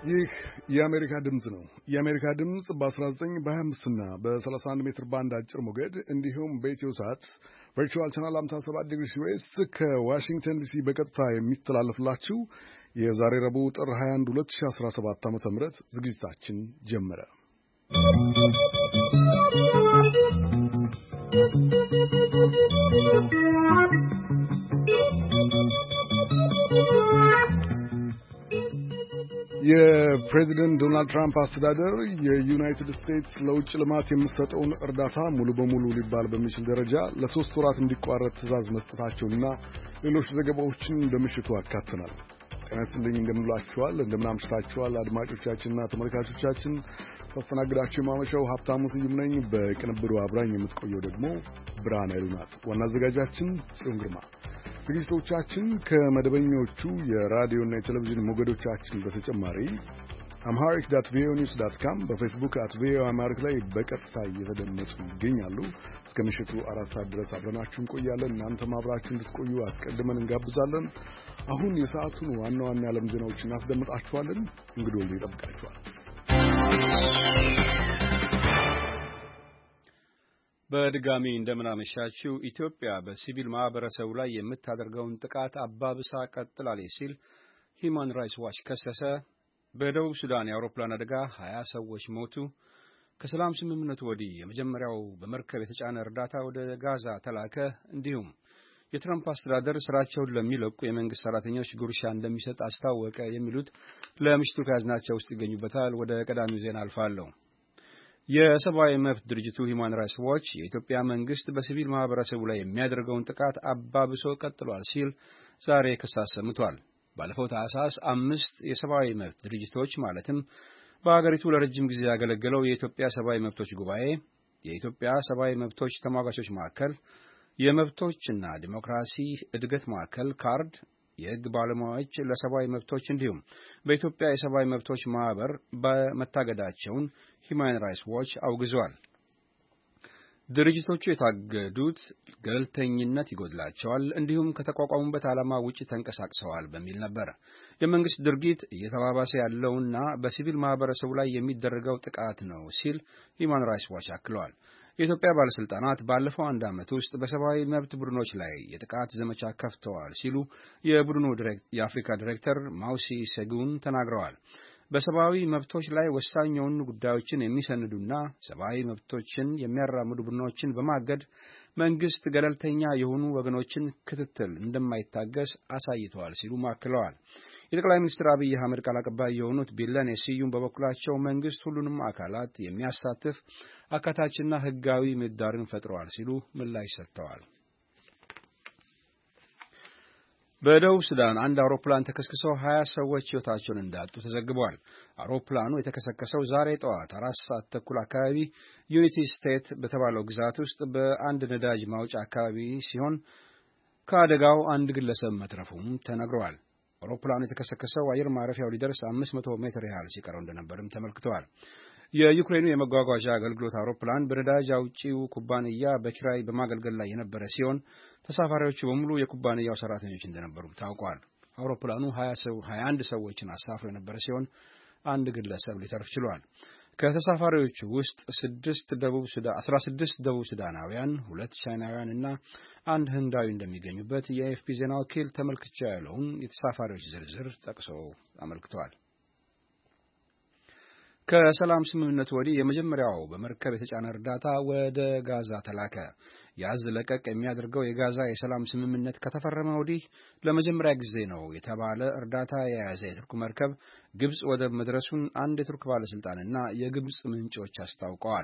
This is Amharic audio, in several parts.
ይህ የአሜሪካ ድምጽ ነው። የአሜሪካ ድምጽ በ19 በ25 እና በ31 ሜትር ባንድ አጭር ሞገድ እንዲሁም በኢትዮ ሳት ቨርቹዋል ቻናል 57 ዲግሪ ዌስት ከዋሽንግተን ዲሲ በቀጥታ የሚተላለፍላችሁ የዛሬ ረቡዕ ጥር 21 2017 ዓ.ም ዝግጅታችን ጀመረ። የፕሬዚደንት ዶናልድ ትራምፕ አስተዳደር የዩናይትድ ስቴትስ ለውጭ ልማት የምትሰጠውን እርዳታ ሙሉ በሙሉ ሊባል በሚችል ደረጃ ለ3 ወራት እንዲቋረጥ ትዕዛዝ መስጠታቸውንና ሌሎች ዘገባዎችን በምሽቱ አካተናል። ጤና ይስጥልኝ፣ እንደምንላችኋል፣ እንደምናምሽታችኋል አድማጮቻችንና ተመልካቾቻችን። ሳስተናግዳችሁ የማመሻው ሀብታሙ ስዩም ነኝ። በቅንብሩ አብራኝ የምትቆየው ደግሞ ብርሃን ኃይሉ ናት። ዋና አዘጋጃችን ጽዮን ግርማ። ዝግጅቶቻችን ከመደበኞቹ የራዲዮና የቴሌቪዥን ሞገዶቻችን በተጨማሪ amharic.voanews.com በፌስቡክ @voaamharic ላይ በቀጥታ እየተደመጡ ይገኛሉ። እስከ ምሽቱ 4 ሰዓት ድረስ አብረናችሁ እንቆያለን። እናንተም አብራችሁ እንድትቆዩ አስቀድመን እንጋብዛለን። አሁን የሰዓቱን ዋና ዋና የዓለም ዜናዎች እናስደምጣችኋለን። እንግዲህ ወልደ ይጠብቃችኋል። በድጋሚ እንደምናመሻችሁ። ኢትዮጵያ በሲቪል ማህበረሰቡ ላይ የምታደርገውን ጥቃት አባብሳ ቀጥላለች ሲል ሂዩማን ራይትስ ዋች ከሰሰ። በደቡብ ሱዳን የአውሮፕላን አደጋ 20 ሰዎች ሞቱ። ከሰላም ስምምነቱ ወዲህ የመጀመሪያው በመርከብ የተጫነ እርዳታ ወደ ጋዛ ተላከ። እንዲሁም የትራምፕ አስተዳደር ስራቸውን ለሚለቁ የመንግስት ሰራተኞች ጉርሻ እንደሚሰጥ አስታወቀ። የሚሉት ለምሽቱ ከያዝናቸው ውስጥ ይገኙበታል። ወደ ቀዳሚው ዜና አልፋለሁ። የሰብአዊ መብት ድርጅቱ ሂዩማን ራይትስ ዋች የኢትዮጵያ መንግስት በሲቪል ማህበረሰቡ ላይ የሚያደርገውን ጥቃት አባብሶ ቀጥሏል ሲል ዛሬ ክስ አሰምቷል። ባለፈው ታህሳስ 5 የሰብአዊ መብት ድርጅቶች ማለትም በአገሪቱ ለረጅም ጊዜ ያገለገለው የኢትዮጵያ ሰብአዊ መብቶች ጉባኤ፣ የኢትዮጵያ ሰብአዊ መብቶች ተሟጋቾች ማዕከል፣ የመብቶችና ዲሞክራሲ እድገት ማዕከል ካርድ፣ የህግ ባለሙያዎች ለሰብአዊ መብቶች እንዲሁም በኢትዮጵያ የሰብአዊ መብቶች ማህበር በመታገዳቸውን ሂዩማን ራይትስ ዋች አውግዟል። ድርጅቶቹ የታገዱት ገለልተኝነት ይጎድላቸዋል እንዲሁም ከተቋቋሙበት ዓላማ ውጪ ተንቀሳቅሰዋል በሚል ነበር። የመንግስት ድርጊት እየተባባሰ ያለውና በሲቪል ማህበረሰቡ ላይ የሚደረገው ጥቃት ነው ሲል ሂዩማን ራይትስ ዋች አክለዋል። የኢትዮጵያ ባለስልጣናት ባለፈው 1 ዓመት ውስጥ በሰብአዊ መብት ቡድኖች ላይ የጥቃት ዘመቻ ከፍተዋል ሲሉ የቡድኑ የአፍሪካ ዲሬክተር ማውሲ ሴጉን ተናግረዋል። በሰብአዊ መብቶች ላይ ወሳኝ የሆኑ ጉዳዮችን የሚሰንዱና ሰብአዊ መብቶችን የሚያራምዱ ቡድኖችን በማገድ መንግስት ገለልተኛ የሆኑ ወገኖችን ክትትል እንደማይታገስ አሳይተዋል ሲሉ አክለዋል። የጠቅላይ ሚኒስትር አብይ አህመድ ቃል አቀባይ የሆኑት ቢለኔ ስዩም በበኩላቸው መንግስት ሁሉንም አካላት የሚያሳትፍ አካታችና ህጋዊ ምህዳርን ፈጥሯል ሲሉ ምላሽ ሰጥተዋል። በደቡብ ሱዳን አንድ አውሮፕላን ተከስክሶ 20 ሰዎች ህይወታቸውን እንዳጡ ተዘግቧል። አውሮፕላኑ የተከሰከሰው ዛሬ ጠዋት 4 ሰዓት ተኩል አካባቢ ዩኒቲ ስቴት በተባለው ግዛት ውስጥ በአንድ ነዳጅ ማውጫ አካባቢ ሲሆን ከአደጋው አንድ ግለሰብ መትረፉም ተነግሯል። አውሮፕላኑ የተከሰከሰው አየር ማረፊያው ሊደርስ 500 ሜትር ያህል ሲቀረው እንደነበርም ተመልክቷል። የዩክሬኑ የመጓጓዣ አገልግሎት አውሮፕላን በነዳጅ አውጪው ኩባንያ በኪራይ በማገልገል ላይ የነበረ ሲሆን ተሳፋሪዎቹ በሙሉ የኩባንያው ሰራተኞች እንደነበሩ ታውቋል። አውሮፕላኑ 21 ሰዎችን አሳፍሮ የነበረ ሲሆን አንድ ግለሰብ ሊተርፍ ችሏል። ከተሳፋሪዎቹ ውስጥ 16 ደቡብ ሱዳናውያን፣ 2 ቻይናውያን እና 1 ህንዳዊ እንደሚገኙበት የኤፍፒ ዜና ወኪል ተመልክቻ ያለውን የተሳፋሪዎች ዝርዝር ጠቅሶ አመልክቷል። ከሰላም ስምምነቱ ወዲህ የመጀመሪያው በመርከብ የተጫነ እርዳታ ወደ ጋዛ ተላከ። ያዝ ለቀቅ የሚያደርገው የጋዛ የሰላም ስምምነት ከተፈረመ ወዲህ ለመጀመሪያ ጊዜ ነው የተባለ እርዳታ የያዘ የቱርክ መርከብ ግብጽ ወደብ መድረሱን አንድ የቱርክ ባለስልጣንና የግብጽ ምንጮች አስታውቀዋል።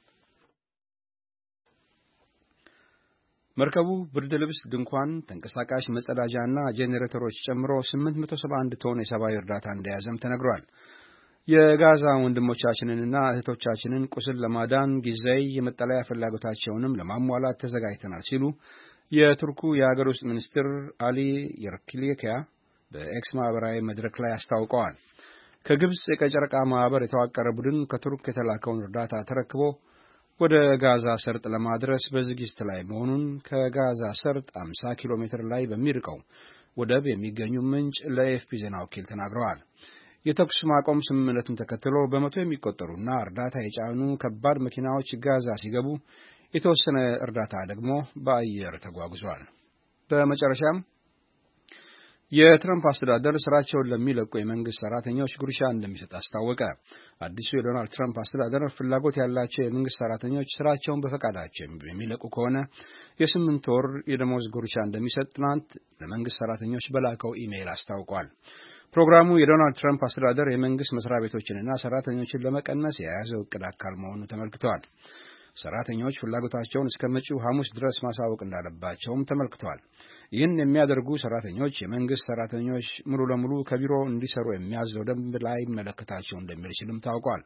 መርከቡ ብርድ ልብስ፣ ድንኳን፣ ተንቀሳቃሽ መጸዳጃና ጄኔሬተሮች ጨምሮ 871 ቶን የሰብአዊ እርዳታ እንደያዘም ተነግሯል። የጋዛ ወንድሞቻችንንና እህቶቻችንን ቁስል ለማዳን ጊዜያዊ የመጠለያ ፍላጎታቸውንም ለማሟላት ተዘጋጅተናል ሲሉ የቱርኩ የሀገር ውስጥ ሚኒስትር አሊ የርኪሊኪያ በኤክስ ማህበራዊ መድረክ ላይ አስታውቀዋል። ከግብጽ የቀይ ጨረቃ ማህበር የተዋቀረ ቡድን ከቱርክ የተላከውን እርዳታ ተረክቦ ወደ ጋዛ ሰርጥ ለማድረስ በዝግጅት ላይ መሆኑን ከጋዛ ሰርጥ 50 ኪሎ ሜትር ላይ በሚርቀው ወደብ የሚገኙ ምንጭ ለኤፍፒ ዜና ወኪል ተናግረዋል። የተኩስ ማቆም ስምምነቱን ተከትሎ በመቶ የሚቆጠሩና እርዳታ የጫኑ ከባድ መኪናዎች ጋዛ ሲገቡ የተወሰነ እርዳታ ደግሞ በአየር ተጓጉዟል። በመጨረሻም የትራምፕ አስተዳደር ስራቸውን ለሚለቁ የመንግስት ሰራተኞች ጉርሻ እንደሚሰጥ አስታወቀ። አዲሱ የዶናልድ ትራምፕ አስተዳደር ፍላጎት ያላቸው የመንግስት ሰራተኞች ስራቸውን በፈቃዳቸው የሚለቁ ከሆነ የ8 ወር የደሞዝ ጉርሻ እንደሚሰጥ ትናንት ለመንግስት ሰራተኞች በላከው ኢሜይል አስታውቋል። ፕሮግራሙ የዶናልድ ትራምፕ አስተዳደር የመንግስት መስሪያ ቤቶችንና ሰራተኞችን ለመቀነስ የያዘው እቅድ አካል መሆኑ ተመልክቷል። ሰራተኞች ፍላጎታቸውን እስከ መጪው ሐሙስ ድረስ ማሳወቅ እንዳለባቸውም ተመልክቷል። ይህን የሚያደርጉ ሰራተኞች የመንግስት ሰራተኞች ሙሉ ለሙሉ ከቢሮ እንዲሰሩ የሚያዘው ደንብ ላይ መለከታቸው እንደሚችልም ታውቋል።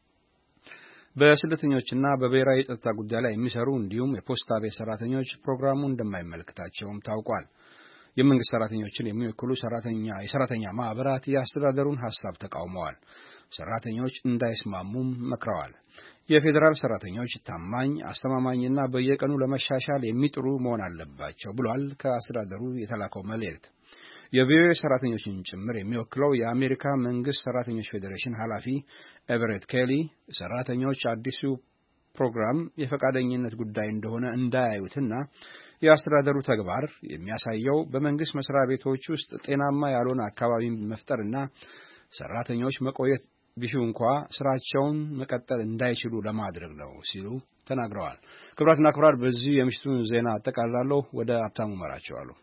በስደተኞችና በብሔራዊ የጸጥታ ጉዳይ ላይ የሚሰሩ እንዲሁም የፖስታ ቤት ሰራተኞች ፕሮግራሙ እንደማይመለከታቸውም ታውቋል። የመንግስት ሰራተኞችን የሚወክሉ የሰራተኛ ማህበራት የአስተዳደሩን ሐሳብ ተቃውመዋል። ሰራተኞች እንዳይስማሙም መክረዋል። የፌዴራል ሰራተኞች ታማኝ፣ አስተማማኝና በየቀኑ ለመሻሻል የሚጥሩ መሆን አለባቸው ብሏል ከአስተዳደሩ የተላከው መልእክት። የቪኦኤ ሰራተኞችን ጭምር የሚወክለው የአሜሪካ መንግስት ሰራተኞች ፌዴሬሽን ኃላፊ ኤቨሬት ኬሊ ሰራተኞች አዲሱ ፕሮግራም የፈቃደኝነት ጉዳይ እንደሆነ እንዳያዩትና የአስተዳደሩ ተግባር የሚያሳየው በመንግስት መስሪያ ቤቶች ውስጥ ጤናማ ያልሆነ አካባቢን መፍጠርና ሰራተኞች መቆየት ቢሹ እንኳ ስራቸውን መቀጠል እንዳይችሉ ለማድረግ ነው ሲሉ ተናግረዋል። ክቡራትና ክቡራን በዚህ የምሽቱን ዜና አጠቃላለሁ። ወደ ሀብታሙ መራቸዋለሁ።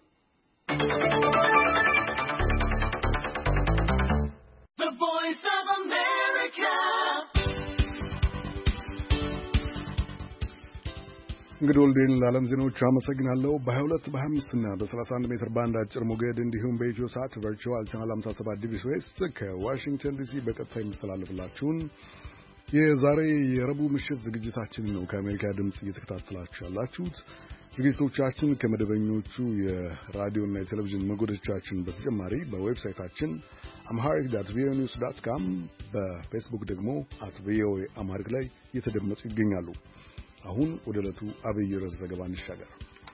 እንግዲህ ወልዴን ለዓለም ዜናዎቹ አመሰግናለሁ። በ22 በ25 እና በ31 ሜትር ባንድ አጭር ሞገድ እንዲሁም በኢትዮ ሳት ቨርቹዋል ቻናል 57 ዲቪ ዌስት ከዋሽንግተን ዲሲ በቀጥታ የሚተላለፍላችሁን የዛሬ የረቡዕ ምሽት ዝግጅታችንን ነው ከአሜሪካ ድምጽ እየተከታተላችሁ ያላችሁት። ዝግጅቶቻችን ከመደበኞቹ የራዲዮና የቴሌቪዥን ሞገዶቻችን በተጨማሪ በዌብሳይታችን amharic.voanews.com በፌስቡክ ደግሞ @voaamharic ላይ እየተደመጡ ይገኛሉ። አሁን ወደ ዕለቱ አብይ ርዕስ ዘገባ እንሻገር።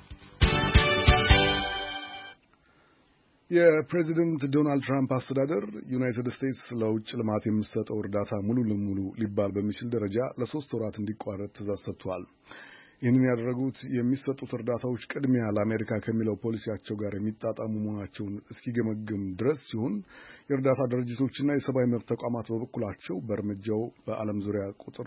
የፕሬዚደንት ዶናልድ ትራምፕ አስተዳደር ዩናይትድ ስቴትስ ለውጭ ልማት የምትሰጠው እርዳታ ሙሉ ለሙሉ ሊባል በሚችል ደረጃ ለ3 ወራት እንዲቋረጥ ትዕዛዝ ሰጥቷል። ይህንን ያደረጉት የሚሰጡት እርዳታዎች ቅድሚያ ለአሜሪካ ከሚለው ፖሊሲያቸው ጋር የሚጣጣሙ መሆናቸውን እስኪገመግም ድረስ ሲሆን የእርዳታ ድርጅቶችና የሰብአዊ መብት ተቋማት በበኩላቸው በእርምጃው በዓለም ዙሪያ ቁጥሩ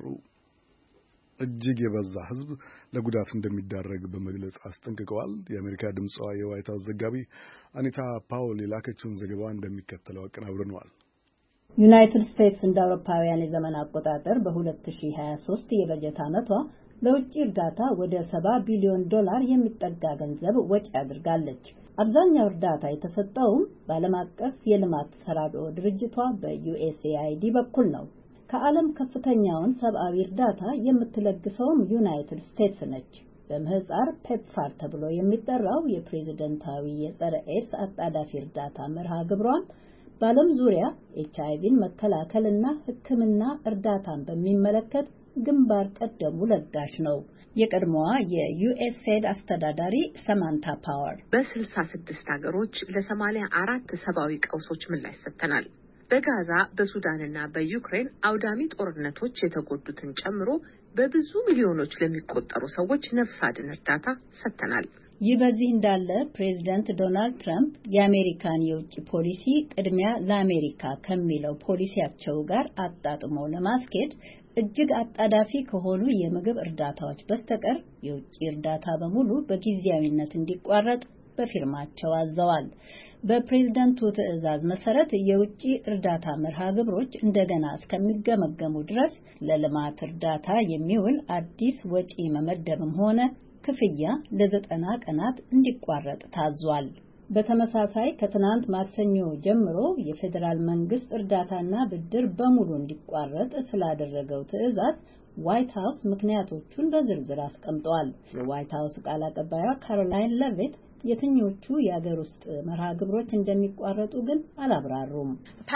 እጅግ የበዛ ሕዝብ ለጉዳት እንደሚዳረግ በመግለጽ አስጠንቅቀዋል። የአሜሪካ ድምጽዋ የዋይት ሃውስ ዘጋቢ አኒታ ፓውል የላከችውን ዘገባ እንደሚከተለው አቀናብረነዋል። ዩናይትድ ስቴትስ እንደ አውሮፓውያን የዘመን አቆጣጠር በ2023 የበጀት ዓመቷ ለውጭ እርዳታ ወደ $70 ቢሊዮን የሚጠጋ ገንዘብ ወጪ አድርጋለች። አብዛኛው እርዳታ የተሰጠውም በዓለም አቀፍ የልማት ተራድኦ ድርጅቷ በዩኤስኤአይዲ በኩል ነው። ከዓለም ከፍተኛውን ሰብአዊ እርዳታ የምትለግሰውም ዩናይትድ ስቴትስ ነች። በምህጻር ፔፕፋር ተብሎ የሚጠራው የፕሬዝደንታዊ የጸረ ኤድስ አጣዳፊ እርዳታ መርሃ ግብሯን በዓለም ዙሪያ ኤችአይቪን መከላከልና ሕክምና እርዳታን በሚመለከት ግንባር ቀደሙ ለጋሽ ነው። የቀድሞዋ የዩኤስኤድ አስተዳዳሪ ሰማንታ ፓወር በ66 ሀገሮች ለ84 ሰብአዊ ቀውሶች ምላሽ ሰጥተናል። በጋዛ በሱዳንና በዩክሬን አውዳሚ ጦርነቶች የተጎዱትን ጨምሮ በብዙ ሚሊዮኖች ለሚቆጠሩ ሰዎች ነፍስ አድን እርዳታ ሰጥተናል። ይህ በዚህ እንዳለ ፕሬዝዳንት ዶናልድ ትራምፕ የአሜሪካን የውጭ ፖሊሲ ቅድሚያ ለአሜሪካ ከሚለው ፖሊሲያቸው ጋር አጣጥሞ ለማስኬድ እጅግ አጣዳፊ ከሆኑ የምግብ እርዳታዎች በስተቀር የውጭ እርዳታ በሙሉ በጊዜያዊነት እንዲቋረጥ በፊርማቸው አዘዋል። በፕሬዝዳንቱ ትዕዛዝ መሰረት የውጭ እርዳታ መርሃ ግብሮች እንደገና እስከሚገመገሙ ድረስ ለልማት እርዳታ የሚውል አዲስ ወጪ መመደብም ሆነ ክፍያ ለ90 ቀናት እንዲቋረጥ ታዟል። በተመሳሳይ ከትናንት ማክሰኞ ጀምሮ የፌዴራል መንግስት እርዳታና ብድር በሙሉ እንዲቋረጥ ስላደረገው ትዕዛዝ ዋይት ሃውስ ምክንያቶቹን በዝርዝር አስቀምጧል። የዋይት ሃውስ ቃል አቀባይዋ ካሮላይን ሌቪት የትኞቹ የአገር ውስጥ መርሃ ግብሮች እንደሚቋረጡ ግን አላብራሩም።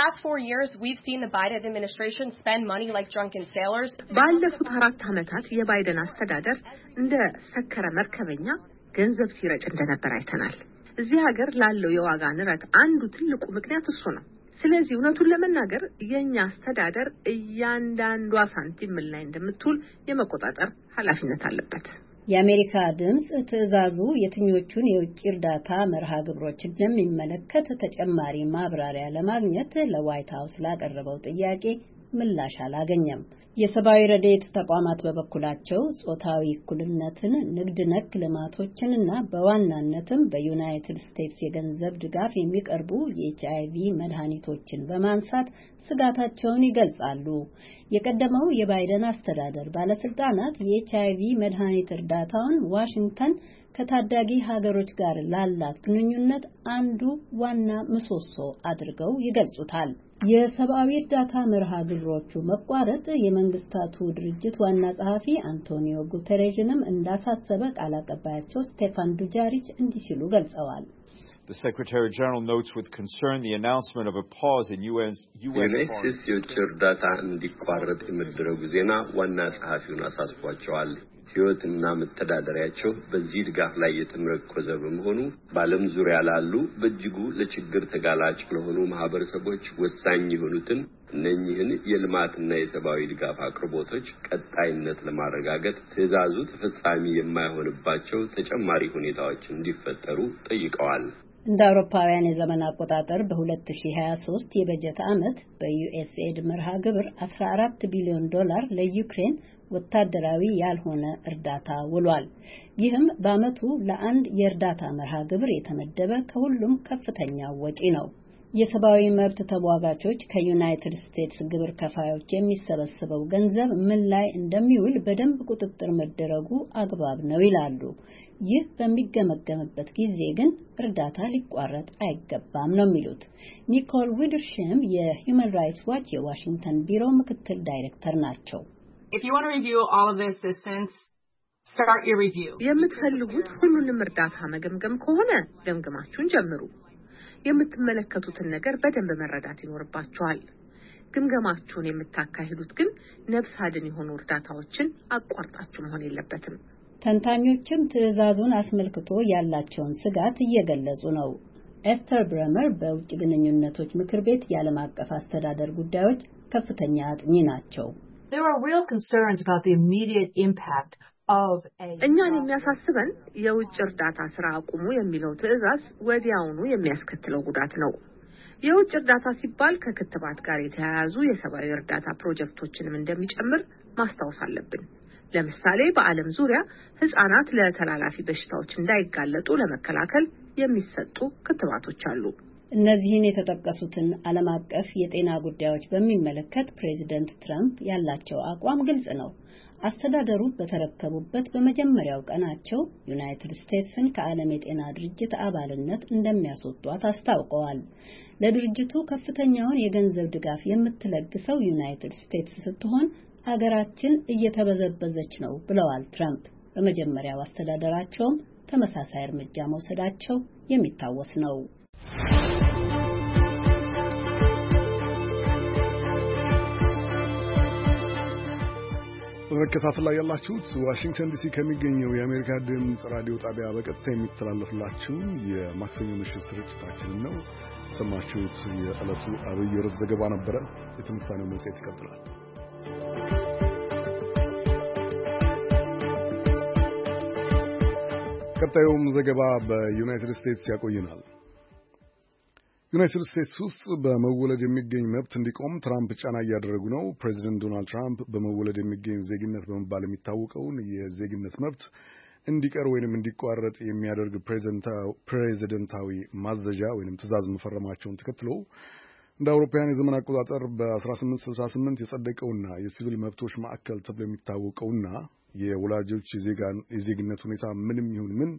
ባለፉት 4 ዓመታት የባይደን አስተዳደር እንደ ሰከረ መርከበኛ ገንዘብ ሲረጭ እንደነበር አይተናል። እዚህ ሀገር ላለው የዋጋ ንረት አንዱ ትልቁ ምክንያት እሱ ነው። ስለዚህ እውነቱን ለመናገር የኛ አስተዳደር እያንዳንዷ ሳንቲም ምን ላይ እንደምትውል የመቆጣጠር ኃላፊነት አለበት። የአሜሪካ ድምጽ ትዕዛዙ የትኞቹን የውጭ እርዳታ መርሃ ግብሮች እንደሚመለከት ተጨማሪ ማብራሪያ ለማግኘት ለዋይት ሃውስ ላቀረበው ጥያቄ ምላሽ አላገኘም። የሰብአዊ ረድኤት ተቋማት በበኩላቸው ጾታዊ እኩልነትን፣ ንግድ ነክ ልማቶችንና በዋናነትም በዩናይትድ ስቴትስ የገንዘብ ድጋፍ የሚቀርቡ የኤችአይቪ መድኃኒቶችን በማንሳት ስጋታቸውን ይገልጻሉ። የቀደመው የባይደን አስተዳደር ባለስልጣናት የኤችአይቪ መድኃኒት እርዳታውን ዋሽንግተን ከታዳጊ ሀገሮች ጋር ላላት ግንኙነት አንዱ ዋና ምሰሶ አድርገው ይገልጹታል። የሰብአዊ እርዳታ መርሃ ግብሮቹ መቋረጥ የመንግስታቱ ድርጅት ዋና ጸሐፊ አንቶኒዮ ጉተሬዥንም እንዳሳሰበ ቃል አቀባያቸው ስቴፋን ዱጃሪች እንዲህ ሲሉ ገልጸዋል። The Secretary General notes with concern the announcement of a pause in U.S. የውጭ እርዳታ እንዲቋረጥ የሚደረጉ ዜና ዋና ጸሐፊውን አሳስቧቸዋል። ሕይወትና መተዳደሪያቸው በዚህ ድጋፍ ላይ የተመረኮዘ በመሆኑ በዓለም ዙሪያ ላሉ በእጅጉ ለችግር ተጋላጭ ለሆኑ ማህበረሰቦች ወሳኝ የሆኑትን እነኚህን የልማትና የሰብአዊ ድጋፍ አቅርቦቶች ቀጣይነት ለማረጋገጥ ትዕዛዙ ተፈጻሚ የማይሆንባቸው ተጨማሪ ሁኔታዎች እንዲፈጠሩ ጠይቀዋል። እንደ አውሮፓውያን የዘመን አቆጣጠር በ2023 የበጀት ዓመት በዩኤስኤድ መርሃ ግብር $14 ቢሊዮን ለዩክሬን ወታደራዊ ያልሆነ እርዳታ ውሏል። ይህም በአመቱ ለአንድ የእርዳታ መርሃ ግብር የተመደበ ከሁሉም ከፍተኛ ወጪ ነው። የሰብአዊ መብት ተሟጋቾች ከዩናይትድ ስቴትስ ግብር ከፋዮች የሚሰበሰበው ገንዘብ ምን ላይ እንደሚውል በደንብ ቁጥጥር መደረጉ አግባብ ነው ይላሉ። ይህ በሚገመገምበት ጊዜ ግን እርዳታ ሊቋረጥ አይገባም ነው የሚሉት። ኒኮል ዊደርሽም የሂውማን ራይትስ ዋች የዋሽንግተን ቢሮ ምክትል ዳይሬክተር ናቸው። If you want to review all of the assistance, start your review. የምትፈልጉት ሁሉንም እርዳታ መገምገም ከሆነ ገምገማችሁን ጀምሩ። የምትመለከቱትን ነገር በደንብ መረዳት ይኖርባችኋል። ግምገማችሁን የምታካሂዱት ግን ነፍስ አድን የሆኑ እርዳታዎችን አቋርጣችሁ መሆን የለበትም። ተንታኞችም ትዕዛዙን አስመልክቶ ያላቸውን ስጋት እየገለጹ ነው። ኤስተር ብረመር በውጭ ግንኙነቶች ምክር ቤት የዓለም አቀፍ አስተዳደር ጉዳዮች ከፍተኛ አጥኚ ናቸው። There are real concerns about the immediate impact of እኛን የሚያሳስበን የውጭ እርዳታ ስራ አቁሙ የሚለው ትዕዛዝ ወዲያውኑ የሚያስከትለው ጉዳት ነው። የውጭ እርዳታ ሲባል ከክትባት ጋር የተያያዙ የሰብአዊ እርዳታ ፕሮጀክቶችንም እንደሚጨምር ማስታወስ አለብን። ለምሳሌ በዓለም ዙሪያ ህፃናት ለተላላፊ በሽታዎች እንዳይጋለጡ ለመከላከል የሚሰጡ ክትባቶች አሉ። እነዚህን የተጠቀሱትን ዓለም አቀፍ የጤና ጉዳዮች በሚመለከት ፕሬዚደንት ትራምፕ ያላቸው አቋም ግልጽ ነው። አስተዳደሩ በተረከቡበት በመጀመሪያው ቀናቸው ዩናይትድ ስቴትስን ከዓለም የጤና ድርጅት አባልነት እንደሚያስወጧት አስታውቀዋል። ለድርጅቱ ከፍተኛውን የገንዘብ ድጋፍ የምትለግሰው ዩናይትድ ስቴትስ ስትሆን አገራችን እየተበዘበዘች ነው ብለዋል ትራምፕ። በመጀመሪያው አስተዳደራቸውም ተመሳሳይ እርምጃ መውሰዳቸው የሚታወስ ነው። በመከታተል ላይ ያላችሁት ዋሽንግተን ዲሲ ከሚገኘው የአሜሪካ ድምጽ ራዲዮ ጣቢያ በቀጥታ የሚተላለፍላችሁ የማክሰኞ ምሽት ስርጭታችን ነው። ሰማችሁት የዕለቱ አብይ ርዕስ ዘገባ ነበረ። የትንታኔው መጽሔት ይቀጥላል። ቀጣዩም ዘገባ በዩናይትድ ስቴትስ ያቆየናል። ዩናይትድ ስቴትስ ውስጥ በመወለድ የሚገኝ መብት እንዲቆም ትራምፕ ጫና እያደረጉ ነው። ፕሬዚደንት ዶናልድ ትራምፕ በመወለድ የሚገኝ ዜግነት በመባል የሚታወቀውን የዜግነት መብት እንዲቀር ወይንም እንዲቋረጥ የሚያደርግ ፕሬዚደንታዊ ማዘዣ ወይንም ትዕዛዝ መፈረማቸውን ተከትሎ እንደ አውሮፓውያን የዘመን አቆጣጠር በ1868 የጸደቀውና የሲቪል መብቶች ማዕከል ተብሎ የሚታወቀውና የወላጆች የዜግነት ሁኔታ ምንም ይሁን ምን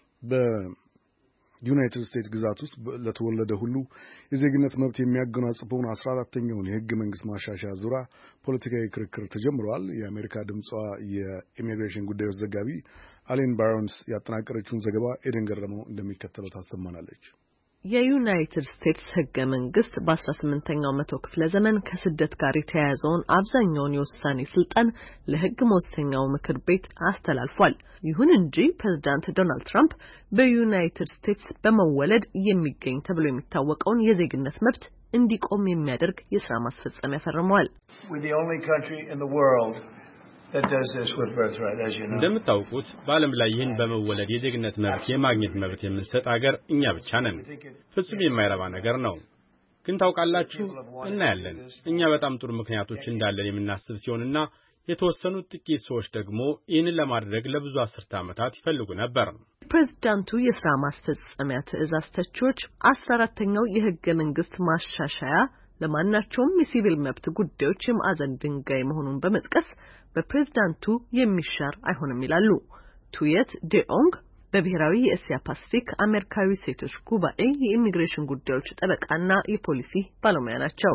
በዩናይትድ ስቴትስ ግዛት ውስጥ ለተወለደ ሁሉ የዜግነት መብት የሚያጎናጽፈውን 14ኛውን የሕገ መንግስት ማሻሻያ ዙሪያ ፖለቲካዊ ክርክር ተጀምሯል። የአሜሪካ ድምጿ የኢሚግሬሽን ጉዳዮች ዘጋቢ አሌን ባሮንስ ያጠናቀረችውን ዘገባ ኤደን ገረመው እንደሚከተለው ታሰማናለች። የዩናይትድ ስቴትስ ሕገ መንግስት በ18ኛው መቶ ክፍለ ዘመን ከስደት ጋር የተያያዘውን አብዛኛውን የውሳኔ ስልጣን ለሕግ መወሰኛው ምክር ቤት አስተላልፏል። ይሁን እንጂ ፕሬዝዳንት ዶናልድ ትራምፕ በዩናይትድ ስቴትስ በመወለድ የሚገኝ ተብሎ የሚታወቀውን የዜግነት መብት እንዲቆም የሚያደርግ የሥራ ማስፈጸሚያ ፈርመዋል። እንደምታውቁት በዓለም ላይ ይህን በመወለድ የዜግነት መብት የማግኘት መብት የምንሰጥ ሀገር እኛ ብቻ ነን። ፍጹም የማይረባ ነገር ነው። ግን ታውቃላችሁ እናያለን። እኛ በጣም ጥሩ ምክንያቶች እንዳለን የምናስብ ሲሆንና የተወሰኑት ጥቂት ሰዎች ደግሞ ይህንን ለማድረግ ለብዙ አስርተ ዓመታት ይፈልጉ ነበር። ፕሬዝዳንቱ የሥራ ማስፈጸሚያ ትዕዛዝ ተቺዎች 14ኛው የሕገ መንግሥት ማሻሻያ ለማናቸውም የሲቪል መብት ጉዳዮች የማዕዘን ድንጋይ መሆኑን በመጥቀስ በፕሬዝዳንቱ የሚሻር አይሆንም ይላሉ። ቱየት ዴኦንግ በብሔራዊ የእስያ ፓሲፊክ አሜሪካዊ ሴቶች ጉባኤ የኢሚግሬሽን ጉዳዮች ጠበቃና የፖሊሲ ባለሙያ ናቸው።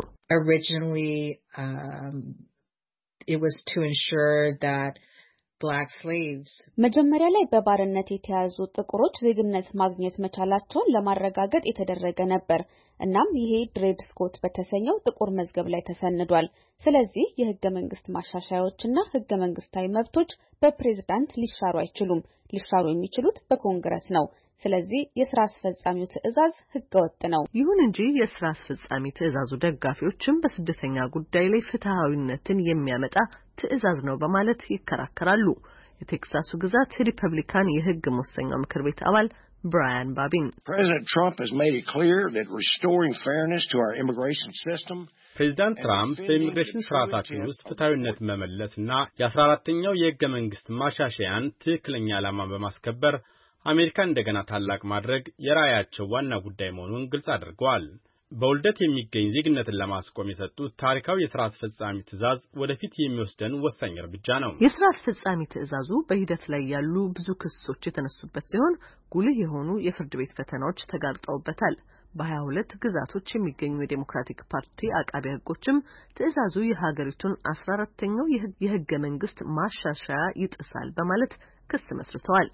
It was to ensure that black slaves መጀመሪያ ላይ በባርነት የተያዙ ጥቁሮች ዜግነት ማግኘት መቻላቸውን ለማረጋገጥ የተደረገ ነበር። እናም ይሄ ድሬድ ስኮት በተሰኘው ጥቁር መዝገብ ላይ ተሰንዷል። ስለዚህ የሕገ መንግስት ማሻሻያዎችና ሕገ መንግስታዊ መብቶች በፕሬዝዳንት ሊሻሩ አይችሉም። ሊሻሩ የሚችሉት በኮንግረስ ነው። ስለዚህ የሥራ አስፈጻሚው ትዕዛዝ ሕገወጥ ነው። ይሁን እንጂ የሥራ አስፈጻሚ ትዕዛዙ ደጋፊዎችም በስደተኛ ጉዳይ ላይ ፍትሃዊነትን የሚያመጣ ትዕዛዝ ነው በማለት ይከራከራሉ። የቴክሳሱ ግዛት ሪፐብሊካን የሕግ መወሰኛው ምክር ቤት አባል ብራያን ባቢን President Trump has made it clear that restoring fairness to our immigration system ፕሬዝዳንት ትራምፕ በኢሚግሬሽን ስርዓታችን ውስጥ ፍትሃዊነትን መመለስና የ14ኛው የሕገ መንግስት ማሻሻያን ትክክለኛ ዓላማ በማስከበር አሜሪካን እንደገና ታላቅ ማድረግ የራዕያቸው ዋና ጉዳይ መሆኑን ግልጽ አድርገዋል። በውልደት የሚገኝ ዜግነትን ለማስቆም የሰጡት ታሪካዊ የሥራ አስፈጻሚ ትዕዛዝ ወደፊት የሚወስደን ወሳኝ እርምጃ ነው። የሥራ አስፈጻሚ ትዕዛዙ በሂደት ላይ ያሉ ብዙ ክሶች የተነሱበት ሲሆን ጉልህ የሆኑ የፍርድ ቤት ፈተናዎች ተጋርጠውበታል። በ22 ግዛቶች የሚገኙ የዴሞክራቲክ ፓርቲ አቃቤ ሕጎችም ትዕዛዙ የሀገሪቱን 14ኛው የሕገ መንግስት ማሻሻያ ይጥሳል በማለት ክስ መስርተዋል።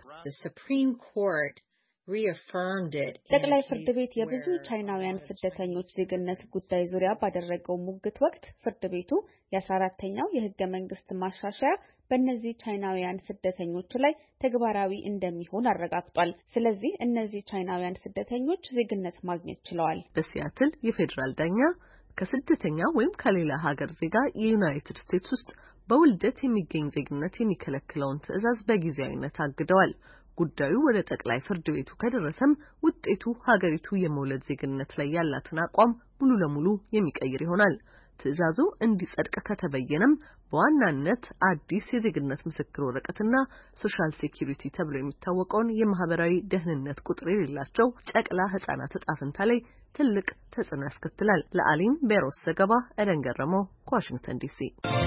ጠቅላይ ፍርድ ቤት የብዙ ቻይናውያን ስደተኞች ዜግነት ጉዳይ ዙሪያ ባደረገው ሙግት ወቅት ፍርድ ቤቱ የ14ኛው የሕገ መንግስት ማሻሻያ በእነዚህ ቻይናውያን ስደተኞች ላይ ተግባራዊ እንደሚሆን አረጋግጧል። ስለዚህ እነዚህ ቻይናውያን ስደተኞች ዜግነት ማግኘት ችለዋል። በሲያትል የፌዴራል ዳኛ ከስደተኛ ወይም ከሌላ ሀገር ዜጋ የዩናይትድ ስቴትስ ውስጥ በውልደት የሚገኝ ዜግነት የሚከለክለውን ትዕዛዝ በጊዜያዊነት አግደዋል። ጉዳዩ ወደ ጠቅላይ ፍርድ ቤቱ ከደረሰም ውጤቱ ሀገሪቱ የመውለድ ዜግነት ላይ ያላትን አቋም ሙሉ ለሙሉ የሚቀይር ይሆናል። ትዕዛዙ እንዲጸድቅ ከተበየነም በዋናነት አዲስ የዜግነት ምስክር ወረቀትና ሶሻል ሴኩሪቲ ተብሎ የሚታወቀውን የማህበራዊ ደህንነት ቁጥር የሌላቸው ጨቅላ ህጻናት ዕጣ ፈንታ ላይ ትልቅ ተጽዕኖ ያስከትላል። ለአሊን ቤሮስ ዘገባ ኤደን ገረመው ከዋሽንግተን ዲሲ።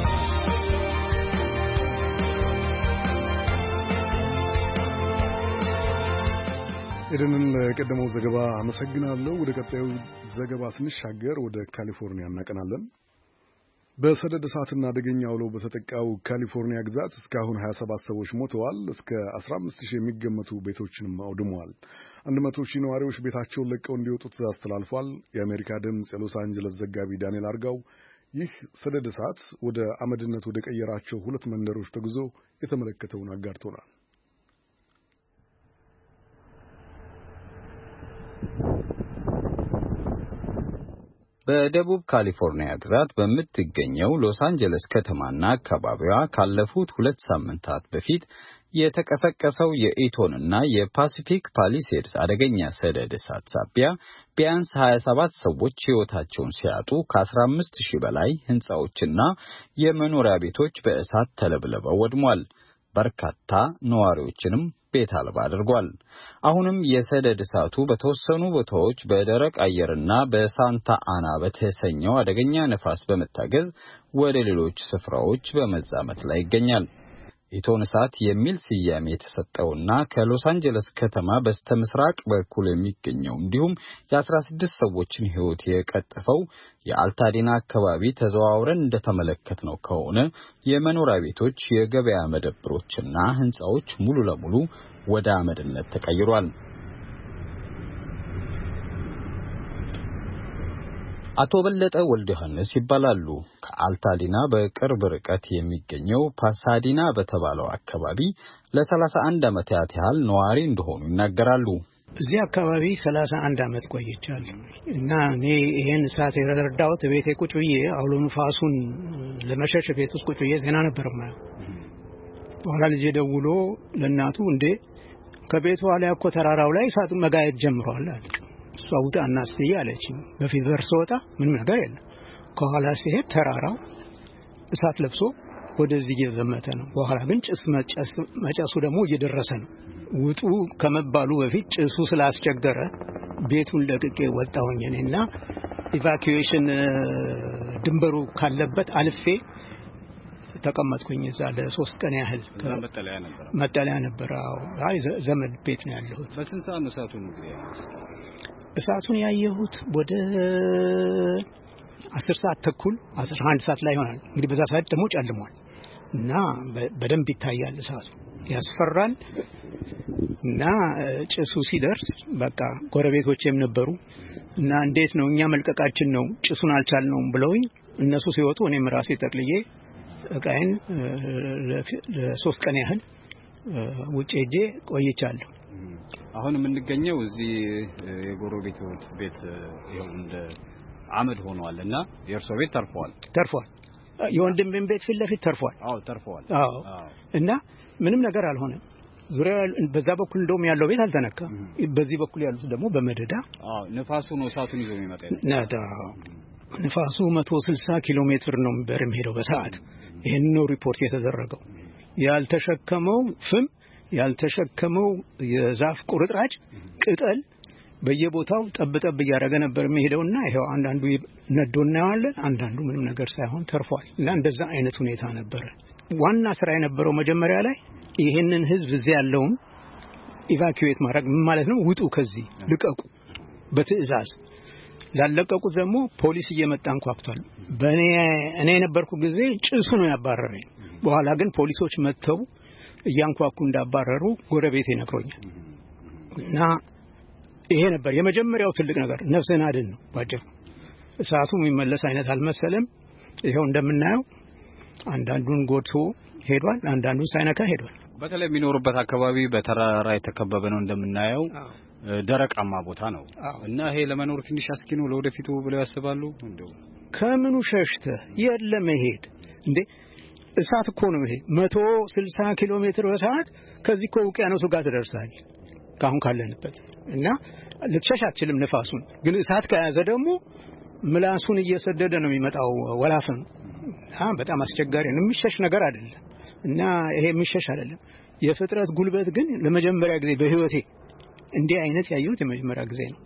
ኤደንን ለቀደመው ዘገባ አመሰግናለሁ። ወደ ቀጣዩ ዘገባ ስንሻገር ወደ ካሊፎርኒያ እናቀናለን። በሰደድ እሳትና አደገኛ አውሎ በተጠቃው ካሊፎርኒያ ግዛት እስካሁን 27 ሰዎች ሞተዋል። እስከ 15000 የሚገመቱ ቤቶችንም አውድመዋል። 100,000 ነዋሪዎች ቤታቸውን ለቀው እንዲወጡ ትዕዛዝ ተላልፏል። የአሜሪካ ድምፅ የሎስ አንጀለስ ዘጋቢ ዳንኤል አርጋው ይህ ሰደድ እሳት ወደ አመድነት ወደ ቀየራቸው 2 መንደሮች ተጉዞ የተመለከተውን አጋርቶናል። በደቡብ ካሊፎርኒያ ግዛት በምትገኘው ሎስ አንጀለስ ከተማና አካባቢዋ ካለፉት 2 ሳምንታት በፊት የተቀሰቀሰው የኢቶንና የፓሲፊክ ፓሊሴድስ አደገኛ ሰደድ እሳት ሳቢያ ቢያንስ 27 ሰዎች ሕይወታቸውን ሲያጡ ከ15000 በላይ ሕንጻዎችና የመኖሪያ ቤቶች በእሳት ተለብልበው ወድሟል። በርካታ ነዋሪዎችንም ቤት አልባ አድርጓል። አሁንም የሰደድ እሳቱ በተወሰኑ ቦታዎች በደረቅ አየርና በሳንታ አና በተሰኘው አደገኛ ነፋስ በመታገዝ ወደ ሌሎች ስፍራዎች በመዛመት ላይ ይገኛል። ኢቶን እሳት የሚል ስያሜ የተሰጠውና ከሎስ አንጀለስ ከተማ በስተምስራቅ በኩል የሚገኘው እንዲሁም የ16 ሰዎችን ሕይወት የቀጠፈው የአልታዲና አካባቢ ተዘዋውረን እንደተመለከትነው ከሆነ የመኖሪያ ቤቶች፣ የገበያ መደብሮችና ሕንጻዎች ሙሉ ለሙሉ ወደ አመድነት ተቀይሯል። አቶ በለጠ ወልደ ዮሐንስ ይባላሉ። ከአልታዲና በቅርብ ርቀት የሚገኘው ፓሳዲና በተባለው አካባቢ ለ31 ዓመታት ያህል ነዋሪ እንደሆኑ ይናገራሉ። እዚህ አካባቢ 31 አመት ቆይቻለሁ እና እኔ ይሄን እሳት የረዳሁት ቤቴ ቁጭ ብዬ አውሎ ንፋሱን ለመሸሽ ቤት ውስጥ ቁጭ ብዬ ዜና ነበር ማለት በኋላ ልጄ ደውሎ ለእናቱ እንዴ ከቤቱ ላይ እኮ ተራራው ላይ እሳት መጋየት ጀምሯል አለ። እሷ ውጣ እናስተይ አለችኝ። በፊት በርሶ ወጣ ምንም ነገር የለም። ከኋላ ሲሄድ ተራራው እሳት ለብሶ ወደዚህ እየዘመተ ነው። በኋላ ግን ጭስ መጨሱ ደግሞ እየደረሰ ነው። ውጡ ከመባሉ በፊት ጭሱ ስላስቸገረ ቤቱን ለቅቄ ወጣሁኝ እኔና ኢቫኩዌሽን ድንበሩ ካለበት አልፌ ተቀመጥኩኝ እዛ ለ3 ቀን ያህል መጠለያ ነበር። አይ ዘመድ ቤት ነው ያለሁት። በስንት ሰዓት ነው እሳቱን ያየሁት? ወደ 10 ሰዓት ተኩል 11 ሰዓት ላይ ይሆናል። እንግዲህ በዛ ሰዓት ደግሞ ጨልሟል እና በደንብ ይታያል እሳቱ ያስፈራል። እና ጭሱ ሲደርስ በቃ ጎረቤቶቼም ነበሩ እና እንዴት ነው እኛ መልቀቃችን ነው ጭሱን አልቻልነውም ብለውኝ እነሱ ሲወጡ እኔም ራሴ ጠቅልዬ እቃዬን ለ3 ቀን ያህል ውጪ ሄጄ ቆይቻለሁ። አሁን የምንገኘው እዚህ የጎረቤቶች ቤት ይሄው እንደ አመድ ሆኗልና የእርሶ ቤት ተርፏል። የወንድሜም ቤት ፊት ለፊት ተርፏል። ተርፏል። እና ምንም ነገር አልሆነም። ዙሪያ በዛ በኩል እንደውም ያለው ቤት አልተነካም። በዚህ በኩል ያሉት ደግሞ በመደዳ ንፋሱ ነው እሳቱን ይዞ የሚመጣው። ንፋሱ 160 ኪሎ ሜትር ነው በሚሄደው በሰዓት። ይሄን ነው ሪፖርት የተደረገው። ያልተሸከመው ፍም ያልተሸከመው የዛፍ ቁርጥራጭ ቅጠል በየቦታው ጠብጠብ ያረገ ነበር የሚሄደውና ይሄው አንዳንዱ ነዶና ያለ አንዳንዱ ምንም ነገር ሳይሆን ተርፏል። እና እንደዛ አይነት ሁኔታ ነበር። ዋና ስራ የነበረው መጀመሪያ ላይ ይሄንን ህዝብ እዚህ ያለውን ኢቫኩዌት ማድረግ ማለት ነው። ውጡ ከዚህ ልቀቁ በትዕዛዝ ላለቀቁት ደግሞ ፖሊስ እየመጣ እንኳክቷል። እኔ የነበርኩ ጊዜ ጭሱ ነው ያባረረኝ። በኋላ ግን ፖሊሶች መጥተው እያንኳኩ እንዳባረሩ ጎረቤቴ ነግሮኛል። እና ይሄ ነበር የመጀመሪያው ትልቅ ነገር። ነፍስን አድን ነው ባጭሩ። እሳቱ የሚመለስ አይነት አልመሰለም። ይሄው እንደምናየው አንዳንዱን ጎድቶ ሄዷል፣ አንዳንዱን ሳይነካ ሄዷል። በተለይ የሚኖርበት አካባቢ በተራራ የተከበበ ነው እንደምናየው ደረቃማ ቦታ ነው እና ይሄ ለመኖር ትንሽ አስኪ ነው ለወደፊቱ ብለው ያስባሉ። እንደው ከምኑ ሸሽተ የለም መሄድ እንዴ እሳት እኮ ነው ይሄ 160 ኪሎ ሜትር በሰዓት ከዚህ እኮ ውቅያኖሱ ጋር ትደርሳለህ ካሁን ካለንበት እና ልትሸሽ አትችልም ንፋሱን። ግን እሳት ከያዘ ደግሞ ምላሱን እየሰደደ ነው የሚመጣው ወላፈን። በጣም አስቸጋሪ ነው። የሚሸሽ ነገር አይደለም እና ይሄ የሚሸሽ አይደለም። የፍጥረት ጉልበት ግን ለመጀመሪያ ጊዜ በህይወቴ እንዲህ አይነት ያየሁት የመጀመሪያ ጊዜ ነው።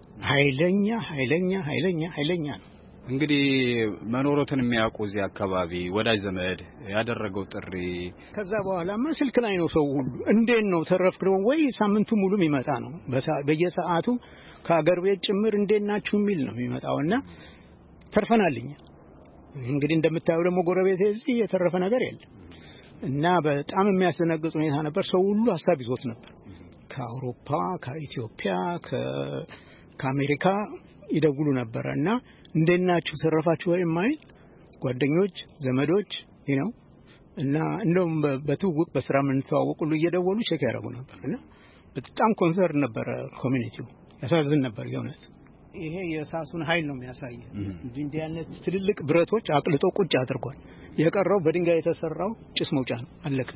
ኃይለኛ ነው። እንግዲህ መኖሮትን የሚያውቁ እዚህ አካባቢ ወዳጅ ዘመድ ያደረገው ጥሪ ከዛ በኋላማ ስልክ ላይ ነው ሰው ሁሉ እንዴት ነው ተረፍክረው ወይ ሳምንቱ ሙሉ የሚመጣ ነው። በየሰዓቱ ከሀገር ቤት ጭምር እንዴት ናችሁ የሚል ነው የሚመጣውና ተርፈናልኝ። እንግዲህ እንደምታዩ ደግሞ ጎረቤት እዚህ የተረፈ ነገር የለም እና በጣም የሚያስደነግጥ ሁኔታ ነበር። ሰው ሁሉ ሐሳብ ይዞት ነበር። ከአውሮፓ፣ ከኢትዮጵያ፣ ከአሜሪካ ይደውሉ ነበርና እንደናችሁ ተረፋችሁ ወይ ማይል ጓደኞች ዘመዶች ነው እና እንደውም በትውውቅ በስራ ምን ተዋወቁ ሁሉ እየደወሉ ቼክ ያደርጉ ነበርና በጣም ኮንሰርን ነበር። ኮሚኒቲው ያሳዝን ነበር የእውነት። ይሄ የእሳቱን ኃይል ነው የሚያሳየው። እንዲህ አይነት ትልልቅ ብረቶች አቅልጦ ቁጭ አድርጓል። የቀረው በድንጋይ የተሰራው ጭስ መውጫ ነው አለቀ።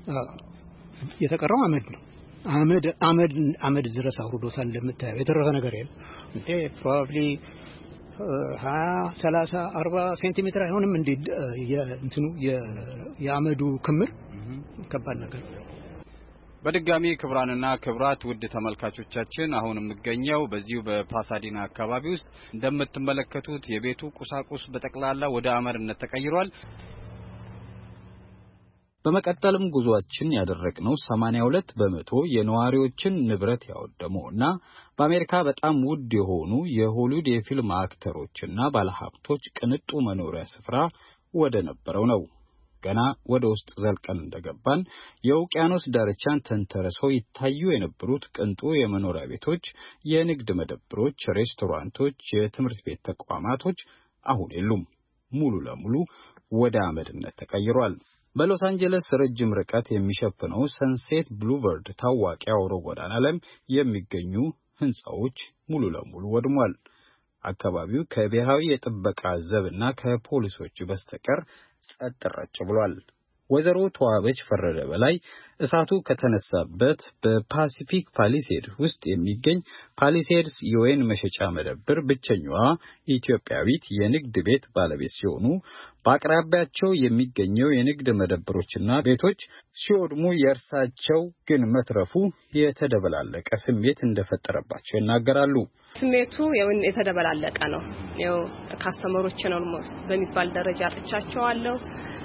የተቀረው አመድ ነው። አመድ ድረስ አውርዶታል። እንደምታየው የተረፈ ነገር የለም። እንዴ ፕሮባብሊ 20 30 40 ሴንቲሜትር አይሆንም እንዴ የእንትኑ የአመዱ ክምር ከባድ ነገር። በድጋሚ ክብራንና ክብራት ውድ ተመልካቾቻችን አሁን የምገኘው በዚሁ በፓሳዲና አካባቢ ውስጥ እንደምትመለከቱት የቤቱ ቁሳቁስ በጠቅላላ ወደ አመድነት ተቀይሯል። በመቀጠልም ጉዟችን ያደረግነው 82 በመቶ የነዋሪዎችን ንብረት ያወደመውና በአሜሪካ በጣም ውድ የሆኑ የሆሊውድ የፊልም አክተሮችና ባለሀብቶች ቅንጡ መኖሪያ ስፍራ ወደ ነበረው ነው። ገና ወደ ውስጥ ዘልቀን እንደገባን የውቅያኖስ ዳርቻን ተንተርሰው ይታዩ የነበሩት ቅንጡ የመኖሪያ ቤቶች፣ የንግድ መደብሮች፣ ሬስቶራንቶች፣ የትምህርት ቤት ተቋማቶች አሁን የሉም። ሙሉ ለሙሉ ወደ አመድነት ተቀይሯል። በሎስ አንጀለስ ረጅም ርቀት የሚሸፍነው ሰንሴት ብሉቨርድ ታዋቂ አውሮ ጎዳና ላይ የሚገኙ ህንጻዎች ሙሉ ለሙሉ ወድሟል። አካባቢው ከብሔራዊ የጥበቃ ዘብና ከፖሊሶች በስተቀር ጸጥ ረጭ ብሏል። ወይዘሮ ተዋበች ፈረደ በላይ እሳቱ ከተነሳበት በፓሲፊክ ፓሊሴድ ውስጥ የሚገኝ ፓሊሴድስ የወይን መሸጫ መደብር ብቸኛዋ ኢትዮጵያዊት የንግድ ቤት ባለቤት ሲሆኑ በአቅራቢያቸው የሚገኘው የንግድ መደብሮችና ቤቶች ሲወድሙ የእርሳቸው ግን መትረፉ የተደበላለቀ ስሜት እንደፈጠረባቸው ይናገራሉ። ስሜቱ የተደበላለቀ ነው። ካስተመሮችን ኦልሞስት በሚባል ደረጃ አጥቻቸዋለሁ።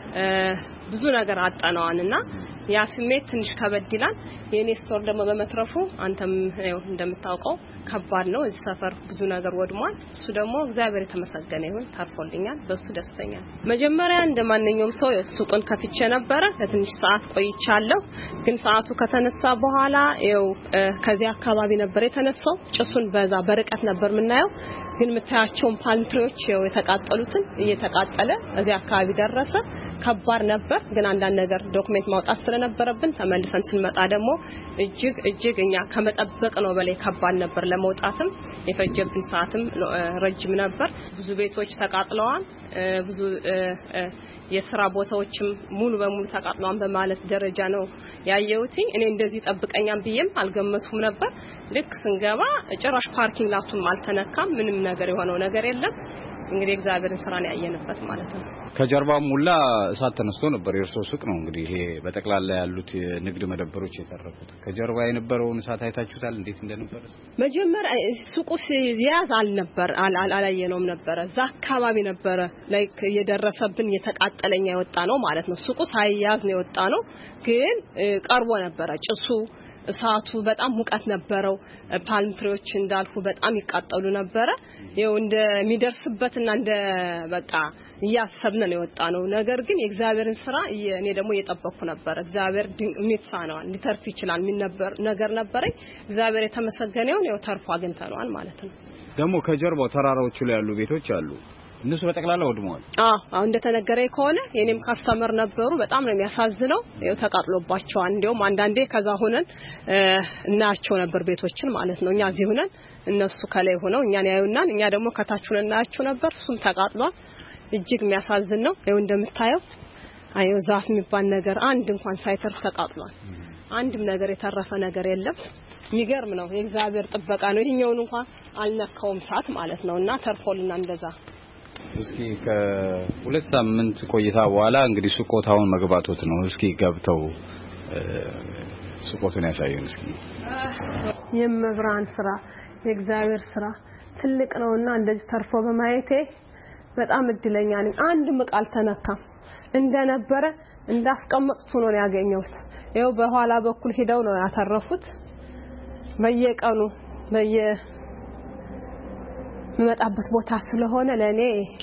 ብዙ ነገር አጣናዋልና ያ ስሜት ትንሽ ከበድ ይላል። የኔ ስቶር ደግሞ በመትረፉ አንተም እንደምታውቀው ከባድ ነው። እዚህ ሰፈር ብዙ ነገር ወድሟል። እሱ ደግሞ እግዚአብሔር የተመሰገነ ይሁን ተርፎልኛል። በሱ ደስተኛ መጀመሪያ እንደማንኛውም ሰው ሱቁን ከፍቼ ነበር። ለትንሽ ሰዓት ቆይቻለሁ። ግን ሰዓቱ ከተነሳ በኋላ ከዚህ አካባቢ ነበር የተነሳው። ጭሱን በዛ በርቀት ነበር የምናየው። ግን የምታያቸውን ፓልትሪዎች የተቃጠሉትን እየተቃጠለ እዚህ አካባቢ ደረሰ። ከባድ ነበር። ግን አንዳንድ ነገር ዶክመንት ማውጣት ስለነበረብን ተመልሰን ስንመጣ ደግሞ እጅግ እኛ ከመጠበቅ ነው በላይ ከባድ ነበር። ለመውጣትም የፈጀብን ሰዓትም ረጅም ነበር። ብዙ ቤቶች ተቃጥለዋል። ብዙ የሥራ ቦታዎችም ሙሉ በሙሉ ተቃጥለዋል በማለት ደረጃ ነው ያየሁት። እኔ እንደዚህ ጠብቀኛም ብዬም አልገመቱም ነበር። ልክ ስንገባ ጭራሽ ፓርኪንግ ላቱም አልተነካም። ምንም ነገር የሆነው ነገር የለም። እንግዲህ እግዚአብሔርን ስራን ያየንበት ማለት ነው። ከጀርባው ሙላ እሳት ተነስቶ ነበር። የእርሶ ሱቅ ነው እንግዲህ ይሄ በጠቅላላ ያሉት የንግድ መደብሮች የተረፉት። ከጀርባ የነበረውን እሳት አይታችሁታል እንዴት እንደነበረ? መጀመሪያ ሱቁ ሲያዝ አላየነውም ነበር። እዛ አካባቢ ነበር ላይክ የደረሰብን የተቃጠለኛ የወጣ ነው ማለት ነው። ሱቁ ሳይያዝ ነው የወጣ ነው። ግን ቀርቦ ነበር ጭሱ እሳቱ በጣም ሙቀት ነበረው። ፓልምትሪዎች እንዳልኩ በጣም ይቃጠሉ ነበር። እንደሚደርስበትና እንደ በቃ ያሰብነ ነው የወጣ ነው። ነገር ግን የእግዚአብሔርን ስራ እኔ ደግሞ እየጠበቅኩ ነበር። እግዚአብሔር ሚትሳናል ሊተርፍ ይችላል ነገር ነበረኝ። እግዚአብሔር የተመሰገነውን ተርፎ አግኝተናል ማለት ነው። ደግሞ ከጀርባው ተራራዎቹ ላይ ያሉ ቤቶች አሉ። እነሱ በጠቅላላ ወድመዋል። አሁን እንደተነገረኝ ከሆነ የኔም ካስተመር ነበሩ። በጣም ነው የሚያሳዝነው። ተቃጥሎባቸዋል። እንደውም አንዳንዴ ከዛ ሆነን እናያቸው ነበር ቤቶችን ማለት ነው። እኛ እዚህ ሆነን እነሱ ከላይ ሆነው እኛን ያዩናል። እኛ ደግሞ ከታች ሆነን እናያቸው ነበር። እሱም ተቃጥሏል። እጅግ የሚያሳዝን ነው። እንደምታየው ዛፍ የሚባል ነገር አንድ እንኳን ሳይተርፍ ተቃጥሏል። አንድም ነገር የተረፈ ነገር የለም። የሚገርም ነው። የእግዚአብሔር ጥበቃ ነው። ይሄኛውን እንኳን አልነካውም ሰዓት ማለት ነውና ተርፎልና እንደዛ። እስኪ ከሁለት ሳምንት ቆይታ በኋላ እንግዲህ ሱቆታውን መግባቶት ነው። እስኪ ገብተው ሱቆቱን ያሳዩን እስኪ። የመብራን ስራ የእግዚአብሔር ስራ ትልቅ ነውና እንደዚህ ተርፎ በማየቴ በጣም እድለኛ ነኝ። አንድም ዕቃ አልተነካም። እንደነበረ እንዳስቀመጥኩት ነው ያገኘሁት። በኋላ በኩል ሄደው ነው ያተረፉት። በየቀኑ መጣበት ቦታ ስለሆነ ለኔ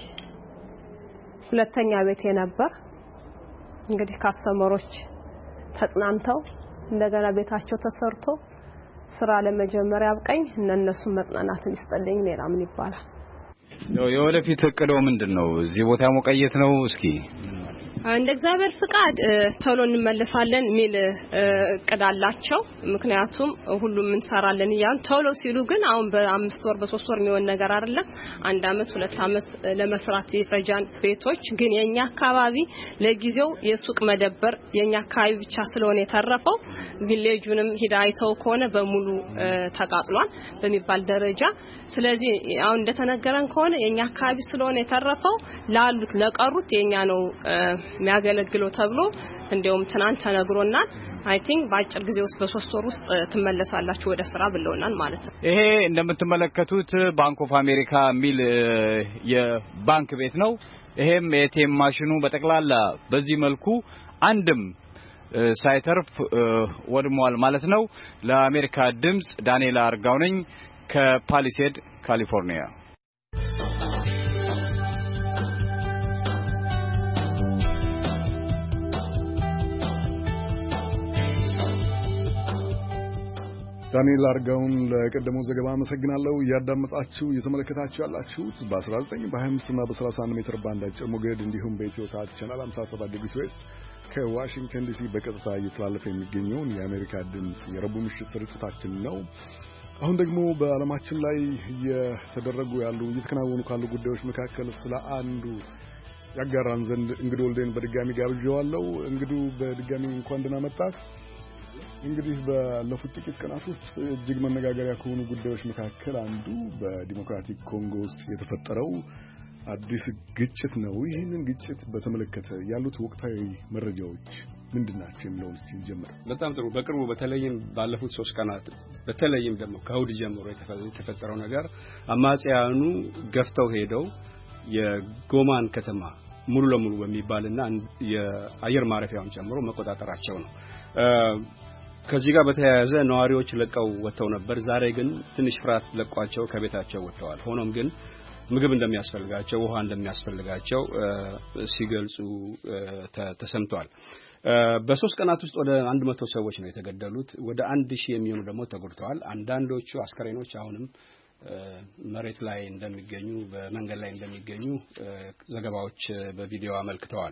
ሁለተኛ ቤቴ ነበር። እንግዲህ ካስተመሮች ተጽናንተው እንደገና ቤታቸው ተሰርቶ ስራ ለመጀመር ያብቀኝ። እነሱ መጽናናትን ይስጠልኝ። ሌላ ምን ይባላል? የወደፊት እቅዶ ምንድነው? እዚህ ቦታ መቆየት ነው? እስኪ እንደ እግዚአብሔር ፍቃድ ቶሎ እንመለሳለን ሚል እቅድ አላቸው። ምክንያቱም ሁሉም እንሰራለን ይያን ቶሎ ሲሉ ግን አሁን በ5 ወር በ3 ወር የሚሆን ነገር አይደለም። 1 አመት 2 አመት ለመስራት ይፈጃን ቤቶች። ግን የኛ አካባቢ ለጊዜው የሱቅ መደበር የኛ አካባቢ ብቻ ስለሆነ የተረፈው ቪሌጁንም ሂዳይተው ከሆነ በሙሉ ተቃጥሏል በሚባል ደረጃ። ስለዚህ አሁን እንደተነገረን ከሆነ የኛ አካባቢ ስለሆነ የተረፈው ላሉት ለቀሩት የኛ ነው የሚያገለግለው ተብሎ እንደውም ትናንት ተነግሮናል። አይ ቲንክ በአጭር ጊዜ ውስጥ በ3 ወር ውስጥ ትመለሳላችሁ ወደ ስራ ብለውናል ማለት ነው። ይሄ እንደምትመለከቱት ባንክ ኦፍ አሜሪካ ሚል የባንክ ቤት ነው። ይሄም ኤቲኤም ማሽኑ በጠቅላላ በዚህ መልኩ አንድም ሳይተርፍ ወድሟል ማለት ነው። ለአሜሪካ ድምጽ ዳንኤል አርጋው ነኝ ከፓሊሴድ ካሊፎርኒያ። ዳንኤል አርጋውን ለቀደመው ዘገባ አመሰግናለሁ። ያዳመጣችሁ እየተመለከታችሁ ያላችሁት በ19 በ25 እና በ31 ሜትር ባንድ አጭር ሞገድ እንዲሁም በኢትዮ ሰዓት ቻናል 57 ዲግሪ ዌስት ከዋሽንግተን ዲሲ በቀጥታ እየተላለፈ የሚገኘውን የአሜሪካ ድምጽ የረቡዕ ምሽት ስርጭታችን ነው። አሁን ደግሞ በዓለማችን ላይ እየተከናወኑ ካሉ ጉዳዮች መካከል ስለ አንዱ ያጋራን ዘንድ እንግዲህ ወልዴን በድጋሚ ጋብዣዋለሁ። እንግዲህ በድጋሚ እንኳን ደህና መጣህ። እንግዲህ ባለፉት ጥቂት ቀናት ውስጥ እጅግ መነጋገሪያ ከሆኑ ጉዳዮች መካከል አንዱ በዲሞክራቲክ ኮንጎ ውስጥ የተፈጠረው አዲስ ግጭት ነው። ይህንን ግጭት በተመለከተ ያሉት ወቅታዊ መረጃዎች ምንድናቸው የሚለውን እስቲ እንጀምር። በጣም ጥሩ። በቅርቡ በተለይም ባለፉት 3 ቀናት በተለይም ደግሞ ከእሁድ ጀምሮ የተፈጠረው ነገር አማጽያኑ ገፍተው ሄደው የጎማን ከተማ ሙሉ ለሙሉ በሚባልና የአየር ማረፊያውን ጨምሮ መቆጣጠራቸው ነው። ከዚህ ጋር በተያያዘ ነዋሪዎች ለቀው ወጥተው ነበር። ዛሬ ግን ትንሽ ፍርሃት ለቋቸው ከቤታቸው ወጥተዋል። ሆኖም ግን ምግብ እንደሚያስፈልጋቸው፣ ውሃ እንደሚያስፈልጋቸው ሲገልጹ ተሰምቷል። በ3 ቀናት ውስጥ ወደ 100 ሰዎች ነው የተገደሉት። ወደ 1000 የሚሆኑ ደግሞ ተጎድተዋል። አንዳንዶቹ አስከሬኖች አሁንም መሬት ላይ እንደሚገኙ በመንገድ ላይ እንደሚገኙ ዘገባዎች በቪዲዮ አመልክተዋል።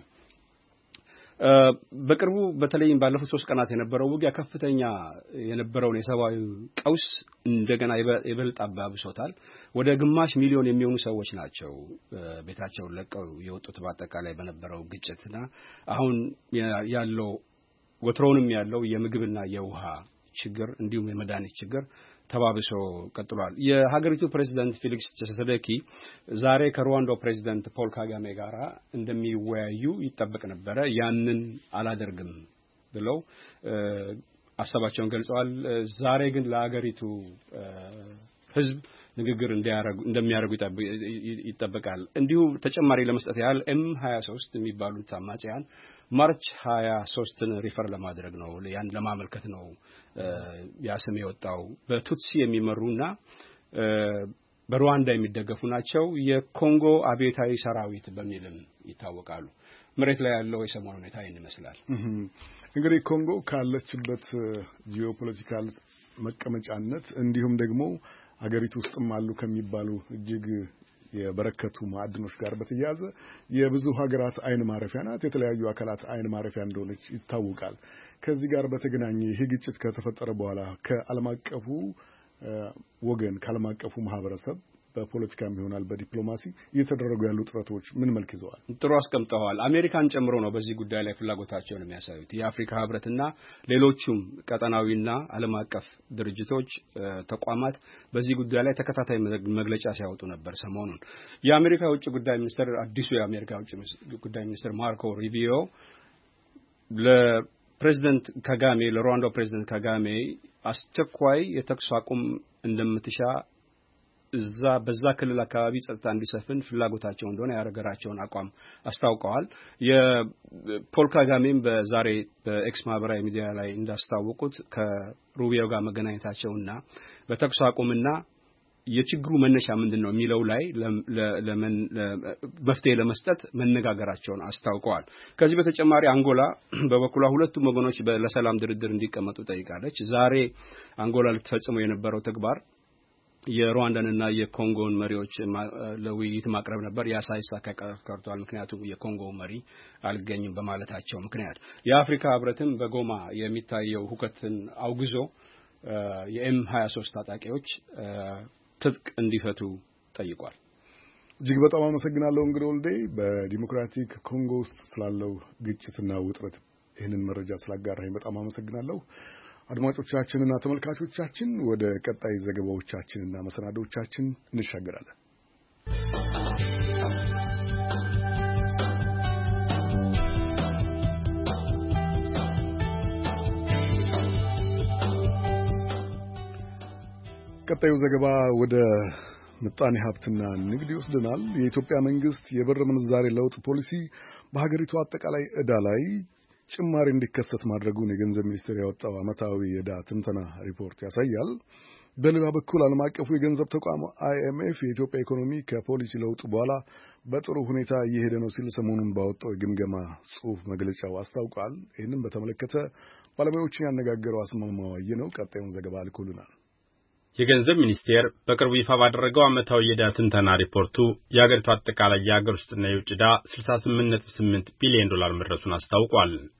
በቅርቡ በተለይም ባለፉት 3 ቀናት የነበረው ውጊያ ከፍተኛ የነበረውን የሰብአዊ ቀውስ እንደገና ይበልጥ አባብሶታል። ወደ ግማሽ ሚሊዮን የሚሆኑ ሰዎች ናቸው ቤታቸውን ለቀው የወጡት በአጠቃላይ በነበረው ግጭትና አሁን ያለው ወትሮውንም ያለው የምግብና የውሃ ችግር እንዲሁም የመድኃኒት ችግር ተባብሶ ቀጥሏል። የሀገሪቱ ፕሬዝዳንት ፌሊክስ ቺሴኬዲ ዛሬ ከሩዋንዳው ፕሬዝዳንት ፖል ካጋሜ ጋር እንደሚወያዩ ይጠበቅ ነበር። ያንን አላደርግም ብለው ሐሳባቸውን ገልጸዋል። ዛሬ ግን ለሀገሪቱ ሕዝብ ንግግር እንደሚያደርጉ ይጠበቃል። እንዲሁ ተጨማሪ ለመስጠት ያህል M23 የሚባሉት አማጽያን ማርች 23ን ሪፈር ለማድረግ ነው ያን ለማመልከት ነው ያስም የወጣው። በቱትሲ የሚመሩና በሩዋንዳ የሚደገፉ ናቸው። የኮንጎ አብዮታዊ ሰራዊት በሚልም ይታወቃሉ። መሬት ላይ ያለው የሰሞኑ ሁኔታ ይመስላል። እንግዲህ ኮንጎ ካለችበት ጂኦፖለቲካል መቀመጫነት እንዲሁም ደግሞ ሀገሪቱ ውስጥም አሉ ከሚባሉ እጅግ የበረከቱ ማዕድኖች ጋር በተያያዘ የብዙ ሀገራት አይን ማረፊያ ናት። የተለያዩ አካላት አይን ማረፊያ እንደሆነች ይታወቃል። ከዚህ ጋር በተገናኘ ይህ ግጭት ከተፈጠረ በኋላ ከዓለም አቀፉ ወገን ከዓለም አቀፉ ማህበረሰብ በፖለቲካም ይሆናል በዲፕሎማሲ እየተደረጉ ያሉ ጥረቶች ምን መልክ ይዘዋል? ጥሩ አስቀምጠዋል። አሜሪካን ጨምሮ ነው በዚህ ጉዳይ ላይ ፍላጎታቸውን የሚያሳዩት። የአፍሪካ ህብረትና ሌሎችም ቀጠናዊና ዓለም አቀፍ ድርጅቶች ተቋማት በዚህ ጉዳይ ላይ ተከታታይ መግለጫ ሲያወጡ ነበር ሰሞኑን። የአሜሪካ ውጭ ጉዳይ ሚኒስትር አዲሱ የአሜሪካ ውጭ ጉዳይ ሚኒስትር ማርኮ ሩቢዮ ለፕሬዝዳንት ካጋሜ ለሩዋንዳው ፕሬዝዳንት ካጋሜ አስቸኳይ የተኩስ አቁም እንደምትሻ በዛ ክልል አካባቢ ጸጥታ እንዲሰፍን ፍላጎታቸው እንደሆነ ያረጋራቸውን አቋም አስታውቀዋል። የፖል ካጋሜም በዛሬ በኤክስ ማህበራዊ ሚዲያ ላይ እንዳስታወቁት ከሩቢዮ ጋር መገናኘታቸውና በተኩስ አቁምና የችግሩ መነሻ ምንድነው የሚለው ላይ መፍትሄ ለመስጠት መነጋገራቸውን አስታውቀዋል። ከዚህ በተጨማሪ አንጎላ በበኩሏ ሁለቱም ወገኖች ለሰላም ድርድር እንዲቀመጡ ጠይቃለች። ዛሬ አንጎላ ልትፈጽመው የነበረው ተግባር የሩዋንዳንና የኮንጎን መሪዎች ለውይይት ማቅረብ ነበር። ያ ሳይሳካ ቀርቷል። ምክንያቱም የኮንጎ መሪ አልገኙም በማለታቸው ምክንያት የአፍሪካ ህብረትም በጎማ የሚታየው ሁከትን አውግዞ የM23 ታጣቂዎች ትጥቅ እንዲፈቱ ጠይቋል። እጅግ በጣም አመሰግናለሁ እንግዲህ ወልዴ በዲሞክራቲክ ኮንጎ ውስጥ ስላለው ግጭትና ውጥረት ይህንን መረጃ ስላጋራኸኝ በጣም አመሰግናለሁ። አድማጮቻችንና ተመልካቾቻችን ወደ ቀጣይ ዘገባዎቻችንና መሰናዶቻችን እንሻገራለን። ቀጣዩ ዘገባ ወደ ምጣኔ ሀብትና ንግድ ይወስደናል። የኢትዮጵያ መንግስት የብር ምንዛሬ ለውጥ ፖሊሲ በሀገሪቱ አጠቃላይ ዕዳ ላይ ጭማሪ እንዲከሰት ማድረጉን የገንዘብ ሚኒስቴር ያወጣው ዓመታዊ የዕዳ ትንተና ሪፖርት ያሳያል። በሌላ በኩል ዓለም አቀፉ የገንዘብ ተቋም IMF የኢትዮጵያ ኢኮኖሚ ከፖሊሲ ለውጥ በኋላ በጥሩ ሁኔታ እየሄደ ነው ሲል ሰሞኑን ባወጣው የግምገማ ጽሑፍ መግለጫው አስታውቋል። ይህንን በተመለከተ ባለሙያዎችን ያነጋገረው አስማማዋየ ነው። ቀጣዩን ዘገባ ልኮልናል። የገንዘብ ሚኒስቴር በቅርቡ ይፋ ባደረገው ዓመታዊ የዕዳ ትንተና ሪፖርቱ የአገሪቱ አጠቃላይ የአገር ውስጥና የውጭ ዕዳ $68.8 ቢሊዮን መድረሱን አስታውቋል።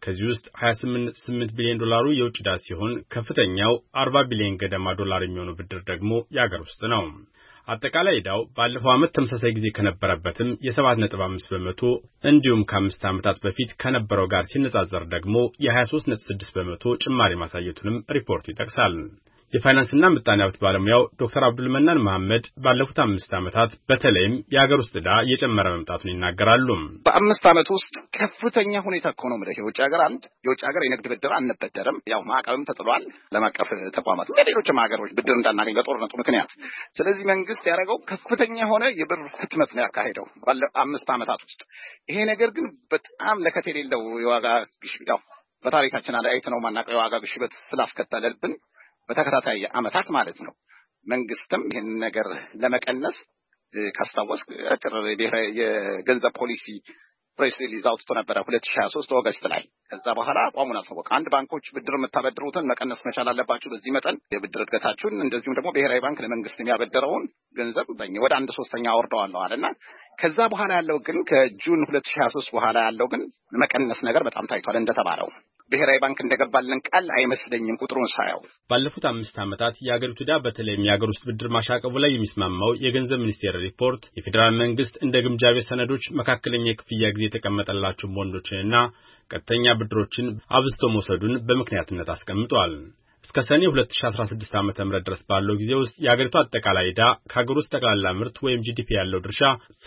ከዚህ ውስጥ 28.8 ቢሊዮን ዶላሩ የውጭ ዕዳ ሲሆን ከፍተኛው 40 ቢሊዮን ገደማ ዶላር የሚሆነው ብድር ደግሞ የአገር ውስጥ ነው። አጠቃላይ ዕዳው ባለፈው ዓመት ተመሳሳይ ጊዜ ከነበረበትም የ7.5 በመቶ እንዲሁም ከ5 ዓመታት በፊት ከነበረው ጋር ሲነጻጸር ደግሞ የ23.6 በመቶ ጭማሪ ማሳየቱንም ሪፖርቱ ይጠቅሳል። የፋይናንስና ምጣኔ ሀብት ባለሙያው ዶክተር አብዱል መናን መሐመድ ባለፉት 5 ዓመታት በተለይም የአገር ውስጥ ዕዳ እየጨመረ መምጣቱን ይናገራሉ። በ5 ዓመት ውስጥ ከፍተኛ ሁኔታ እኮ ነው ማለት የውጭ ሀገር የንግድ ብድር አንበደርም። ያው ማዕቀብም ተጥሏል ለማቀፍ ተቋማት ለሌሎችም ሀገሮች ብድር እንዳናገኝ በጦርነቱ ምክንያት። ስለዚህ መንግስት ያደረገው ከፍተኛ የሆነ የብር ህትመት ነው ያካሄደው በ5 ዓመታት ውስጥ። ይሄ ነገር ግን በጣም ለከት የሌለው የዋጋ ግሽበት በታሪካችን አይተነው ማናውቀው የዋጋ ግሽበት ስላስከተለብን በተከታታይ ዓመታት ማለት ነው። መንግስትም ይህን ነገር ለመቀነስ ካስታወስክ አጭር የገንዘብ ፖሊሲ ፕሬስ ሪሊዝ አውጥቶ ነበረ 2023 ኦገስት ላይ። ከዛ በኋላ አቋሙን አሳወቀ። አንድ ባንኮች ብድር የምታበድሩትን መቀነስ መቻል አለባችሁ በዚህ መጠን የብድር እድገታችሁን፣ እንደዚሁም ደግሞ ብሔራዊ ባንክ ለመንግስት የሚያበድረውን ገንዘብ ወደ 1/3 አወርደዋለሁ አለና ከዛ በኋላ ያለው ግን ከጁን 2023 በኋላ ያለው ግን መቀነስ ነገር በጣም ታይቷል። እንደተባለው ብሔራዊ ባንክ እንደገባልን ቃል አይመስለኝም ቁጥሩን ሳያው። ባለፉት 5 ዓመታት የአገሪቱ ዕዳ በተለይም የአገር ውስጥ ብድር ማሻቀቡ ላይ የሚስማማው የገንዘብ ሚኒስቴር ሪፖርት የፌዴራል መንግስት እንደ ግምጃ ቤት ሰነዶች፣ መካከለኛ የክፍያ ጊዜ የተቀመጠላቸው ቦንዶችንና ቀጥተኛ ብድሮችን አብዝቶ መውሰዱን በምክንያትነት አስቀምጧል። እስከ ሰኔ 2016 ዓ.ም ድረስ ባለው ጊዜ ውስጥ የአገሪቱ አጠቃላይ ዕዳ ከሀገር ውስጥ ጠቅላላ ምርት ወይም ጂዲፒ ያለው ድርሻ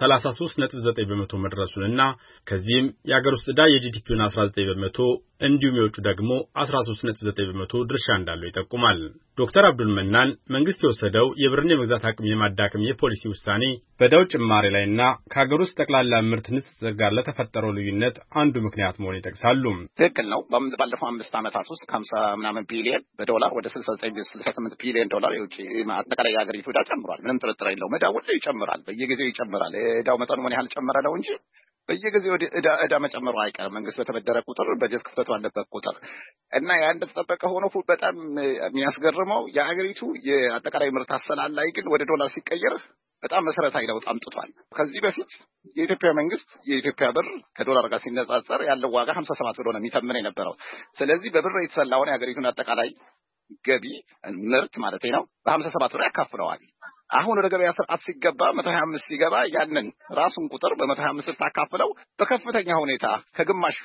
33.9 በመቶ መድረሱንና ከዚህም የአገር ውስጥ ዕዳ የጂዲፒውን 19 በመቶ እንዲሁም የውጭ ደግሞ 13.9 በመቶ ድርሻ እንዳለው ይጠቁማል። ዶክተር አብዱል መናን መንግስት የወሰደው የብርን የመግዛት አቅም የማዳከም የፖሊሲ ውሳኔ በዕዳው ጭማሪ ላይና ከሀገር ውስጥ ጠቅላላ ምርት ንጽጽር ጋር ለተፈጠረው ልዩነት አንዱ ምክንያት መሆኑን ይጠቅሳሉ። ትክክል ነው። ባለፈው 5 ዓመታት ውስጥ 50 ምናምን ቢሊዮን በዶላር ወደ 68 ቢሊዮን ዶላር የውጭ አጠቃላይ የሀገሪቱ ዕዳ ጨምሯል። ምንም ጥርጥር የለውም። ዕዳው ሁሉ ይጨምራል፣ በየጊዜው ይጨምራል። ዕዳው መጠኑ ምን ያህል ጨመረ ነው እንጂ በየጊዜው ዕዳ መጨመሩ አይቀርም። መንግስት በተበደረ ቁጥር በጀት ክፍተቱ ባለበት ቁጥር እና ያ እንደተጠበቀ ሆኖ በጣም የሚያስገርመው የሀገሪቱ የአጠቃላይ ምርት አሰላል ላይ ግን ወደ ዶላር ሲቀየር በጣም መሰረታዊ ለውጥ አምጥቷል። ከዚህ በፊት የኢትዮጵያ መንግስት የኢትዮጵያ ብር ከዶላር ጋር ሲነጻጸር ያለው ዋጋ 57 ብር ነው የሚተምን የነበረው። ስለዚህ በብር የተሰላውን የሀገሪቱን አጠቃላይ ገቢ ምርት ማለት ነው በ57 ብር ያካፍለዋል። አሁን ወደ ገበያ ስርዓት ሲገባ 125 ሲገባ ያንን ራሱን ቁጥር በ125 ታካፍለው በከፍተኛ ሁኔታ ከግማሽ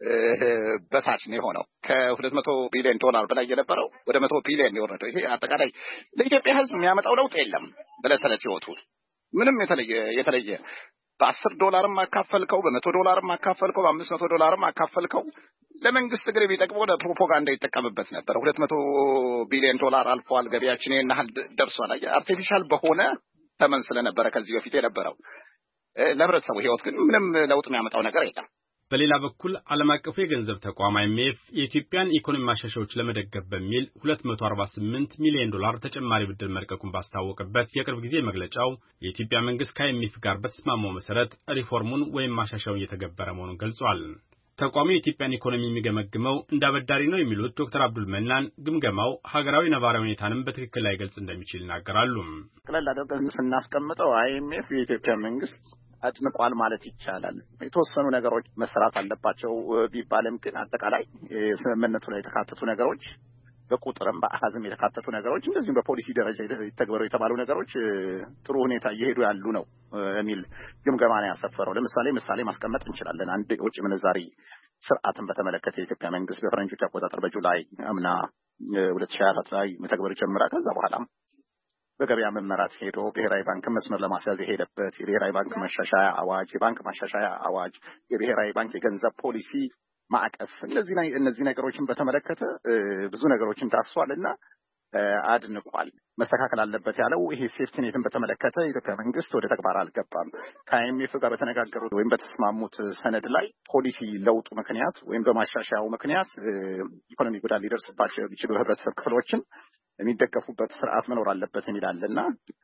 በታች ነው የሆነው። ከ200 ቢሊዮን ዶላር በላይ የነበረው ወደ 100 ቢሊዮን የወረደው። ይሄ አጠቃላይ ለኢትዮጵያ ሕዝብ የሚያመጣው ለውጥ የለም። በለተለት ህይወቱ ምንም የተለየ በ10 ዶላርም አካፈልከው፣ በ100 ዶላርም አካፈልከው፣ በ500 ዶላርም አካፈልከው ለመንግስት ግሬ ቢጠቅመው ለፕሮፓጋንዳ ይጠቀምበት ነበር። 200 ቢሊዮን ዶላር አልፏል፣ ገቢያችን ይሄን ያህል ደርሷል። አርቲፊሻል በሆነ ተመን ስለነበረ ከዚህ በፊት የነበረው ለህብረተሰቡ ህይወት ግን ምንም ለውጥ የሚያመጣው ነገር የለም። በሌላ በኩል ዓለም አቀፉ የገንዘብ ተቋም IMF የኢትዮጵያን ኢኮኖሚ ማሻሻያዎች ለመደገፍ በሚል 248 ሚሊዮን ዶላር ተጨማሪ ብድር መልቀቁን ባስታወቀበት የቅርብ ጊዜ መግለጫው የኢትዮጵያ መንግስት ከIMF ጋር በተስማማው መሰረት ሪፎርሙን ወይም ማሻሻያውን እየተገበረ መሆኑን ገልጿል። ተቋሙ የኢትዮጵያን ኢኮኖሚ የሚገመግመው እንደ አበዳሪ ነው የሚሉት ዶክተር አብዱል መናን ግምገማው ሀገራዊ ነባራዊ ሁኔታንም በትክክል ላይገልጽ እንደሚችል ይናገራሉ። ቀለል አድርገን ስናስቀምጠው IMF የኢትዮጵያ መንግስት አድንቋል ማለት ይቻላል። የተወሰኑ ነገሮች መስራት አለባቸው ቢባልም ግን አጠቃላይ ስምምነቱ ላይ የተካተቱ ነገሮች በቁጥርም በአሃዝም የተካተቱ ነገሮች እንደዚሁም በፖሊሲ ደረጃ የተግበሩ የተባሉ ነገሮች ጥሩ ሁኔታ እየሄዱ ያሉ ነው የሚል ግምገማ ነው ያሰፈረው። ምሳሌ ማስቀመጥ እንችላለን። አንድ የውጭ ምንዛሪ ስርዓትን በተመለከተ የኢትዮጵያ መንግስት በፈረንጆች አቆጣጠር በጁላይ አምና 2024 ላይ መተግበር ጀምራ ከዛ በኋላ በገበያ መመራት ሄዶ ብሔራዊ ባንክ መስመር ለማስያዝ የሄደበት የብሔራዊ ባንክ ማሻሻያ አዋጅ፣ የባንክ ማሻሻያ አዋጅ፣ የብሔራዊ ባንክ የገንዘብ ፖሊሲ ማዕቀፍ እነዚህ ነገሮችን በተመለከተ ብዙ ነገሮችን ዳስሷልና አድንቋል። መስተካከል አለበት ያለው ይሄ ሴፍቲ ኔትን በተመለከተ የኢትዮጵያ መንግስት ወደ ተግባር አልገባም። ከIMF ጋር በተነጋገሩት ወይም በተስማሙት ሰነድ ላይ ፖሊሲ ለውጡ ምክንያት ወይም በማሻሻያው ምክንያት ኢኮኖሚ ጉዳት ሊደርስባቸው የሚችሉ ህብረተሰብ ክፍሎችን የሚደገፉበት ስርዓት መኖር አለበት የሚላልና